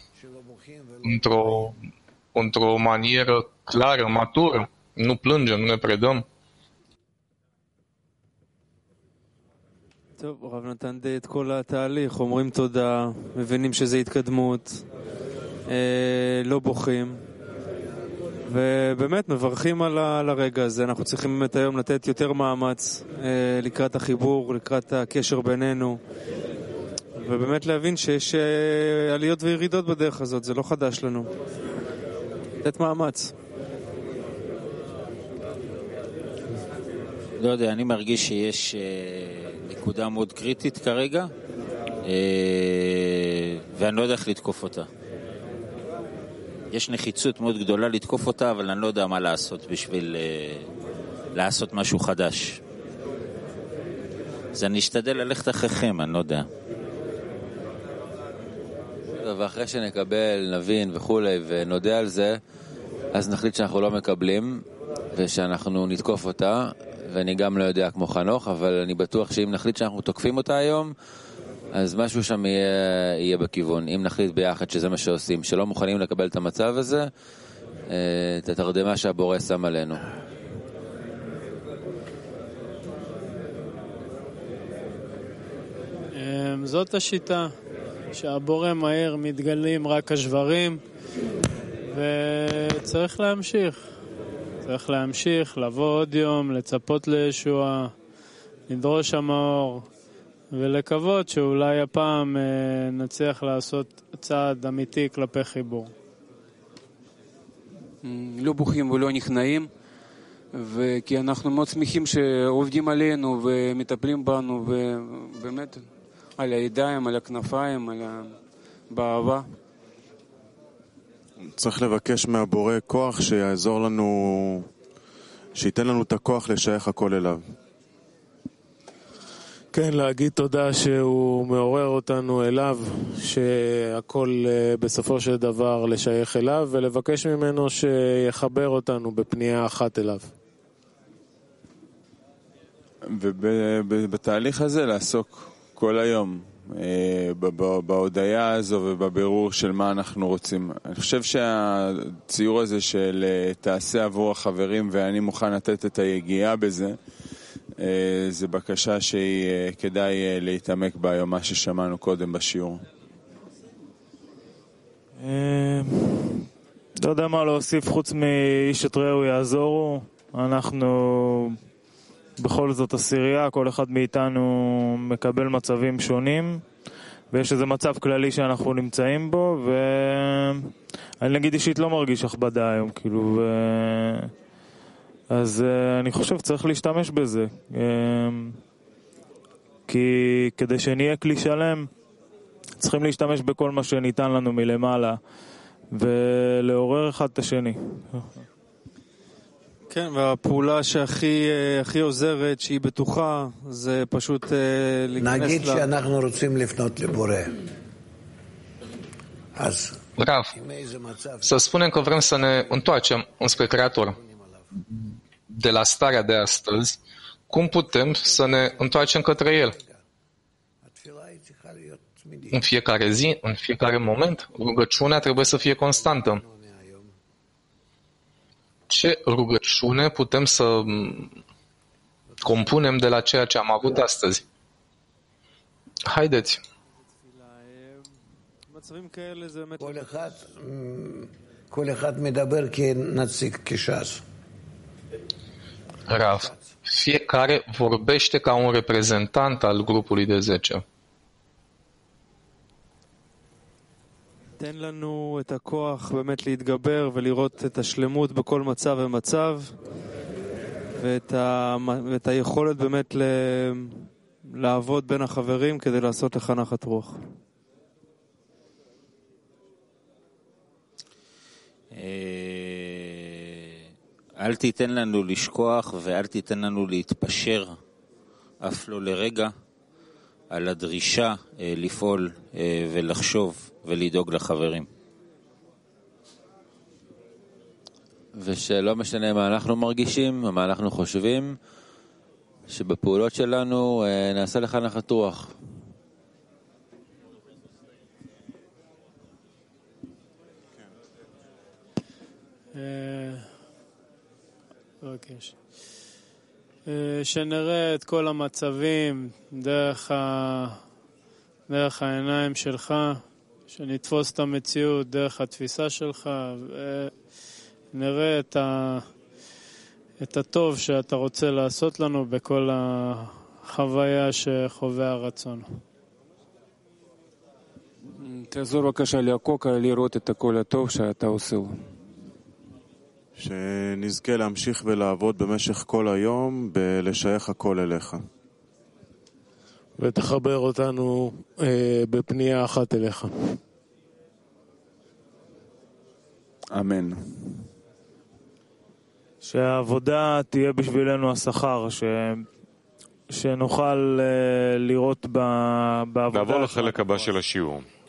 într-o manieră clară, matură. Nu plângem, nu ne predăm. טוב, הרב נתן די את כל התהליך, אומרים תודה, מבינים שזה התקדמות, לא בוכים. ובאמת מברכים על הרגע הזה. אנחנו צריכים באמת היום לתת יותר מאמץ לקראת החיבור, לקראת הקשר בינינו, ובאמת להבין שיש עליות וירידות בדרך הזאת, זה לא חדש לנו. לתת מאמץ. לא יודע, אני מרגיש שיש נקודה מאוד קריטית כרגע, ואני לא יודע איך לתקוף אותה. יש נחיצות מאוד גדולה לתקוף אותה, אבל אני לא יודע מה לעשות בשביל לעשות משהו חדש. אז אני אשתדל ללכת אחריכם, אני לא יודע. ואחרי שנקבל, נבין וכולי ונודע על זה, אז נחליט שאנחנו לא מקבלים ושאנחנו נתקוף אותה, ואני גם לא יודע כמו חנוך, אבל אני בטוח שאם נחליט שאנחנו תוקפים אותה היום, אז משהו שם יהיה בכיוון. אם נחליט ביחד שזה מה שעושים, שלא מוכנים לקבל את המצב הזה, את התרדמה שהבורא שם עלינו. זאת השיטה, שהבורא מהר מתגלים רק השברים, וצריך להמשיך. צריך להמשיך, לבוא עוד יום, לצפות לישועה, לדרוש שם האור, ולקוות שאולי הפעם נצליח לעשות צעד אמיתי כלפי חיבור. לא בוכים ולא נכנעים, כי אנחנו מאוד שמחים שעובדים עלינו ומטפלים בנו, ובאמת על הידיים, על הכנפיים, באהבה. צריך לבקש מהבורא כוח שיעזור לנו, שייתן לנו את הכוח לשייך הכל אליו. כן, להגיד תודה שהוא מעורר אותנו אליו, שהכל בסופו של דבר לשייך אליו, ולבקש ממנו שיחבר אותנו בפנייה אחת אליו. ובתהליך הזה לעסוק כל היום בהודעה הזו ובבירור של מה אנחנו רוצים. אני חושב שהציור הזה של תעשה עבור החברים ואני מוכן לתת את היגיעה בזה, זה בקשה שהיא כדאי להתעמק בה היום, מה ששמענו קודם בשיעור. לא יודע מה להוסיף חוץ מאיש את רעהו יעזורו. אנחנו בכל זאת עשירייה, כל אחד מאיתנו מקבל מצבים שונים, ויש איזה מצב כללי שאנחנו נמצאים בו, ואני נגיד אישית לא מרגיש הכבדה היום, כאילו, אז אני חושב צריך להשתמש בזה, כי כדי שנהיה כלי שלם צריכים להשתמש בכל מה שניתן לנו מלמעלה ולעורר אחד את השני. כן, והפעולה שהכי עוזרת, שהיא בטוחה, זה פשוט להיכנס נגיד שאנחנו רוצים לפנות לבורא. אז Rav, să spunem că vrem să ne întoarcem înspre Creator de la starea de astăzi, cum putem să ne întoarcem către El? În fiecare zi, în fiecare moment, rugăciunea trebuie să fie constantă. Ce rugăciune putem să compunem de la ceea ce am avut astăzi? Haideți! כל אחד מדבר כנציג כש"ס. Rav, fiecare vorbește ca un reprezentant al grupului de 10. תן לנו את הכוח באמת להתגבר ולראות את השלמות בכל מצב ומצב, ואת היכולת באמת לעבוד בין החברים כדי לעשות לך נחת רוח. אל תיתן לנו לשכוח ואל תיתן לנו להתפשר אף לא לרגע על הדרישה לפעול ולחשוב ולדאוג לחברים. ושלא משנה מה אנחנו מרגישים, מה אנחנו חושבים, שבפעולות שלנו נעשה לך נחת רוח. שנראה את כל המצבים דרך העיניים שלך, שנתפוס את המציאות דרך התפיסה שלך, ונראה את הטוב שאתה רוצה לעשות לנו בכל החוויה שחווה הרצון. תעזור בבקשה ליעקב לראות את הכל הטוב שאתה עושה. שנזכה להמשיך ולעבוד במשך כל היום בלשייך הכל אליך. ותחבר אותנו בפנייה אחת אליך. אמן. שהעבודה תהיה בשבילנו השכר, שנוכל לראות בעבודה. לעבור לחלק הבא של השיעור.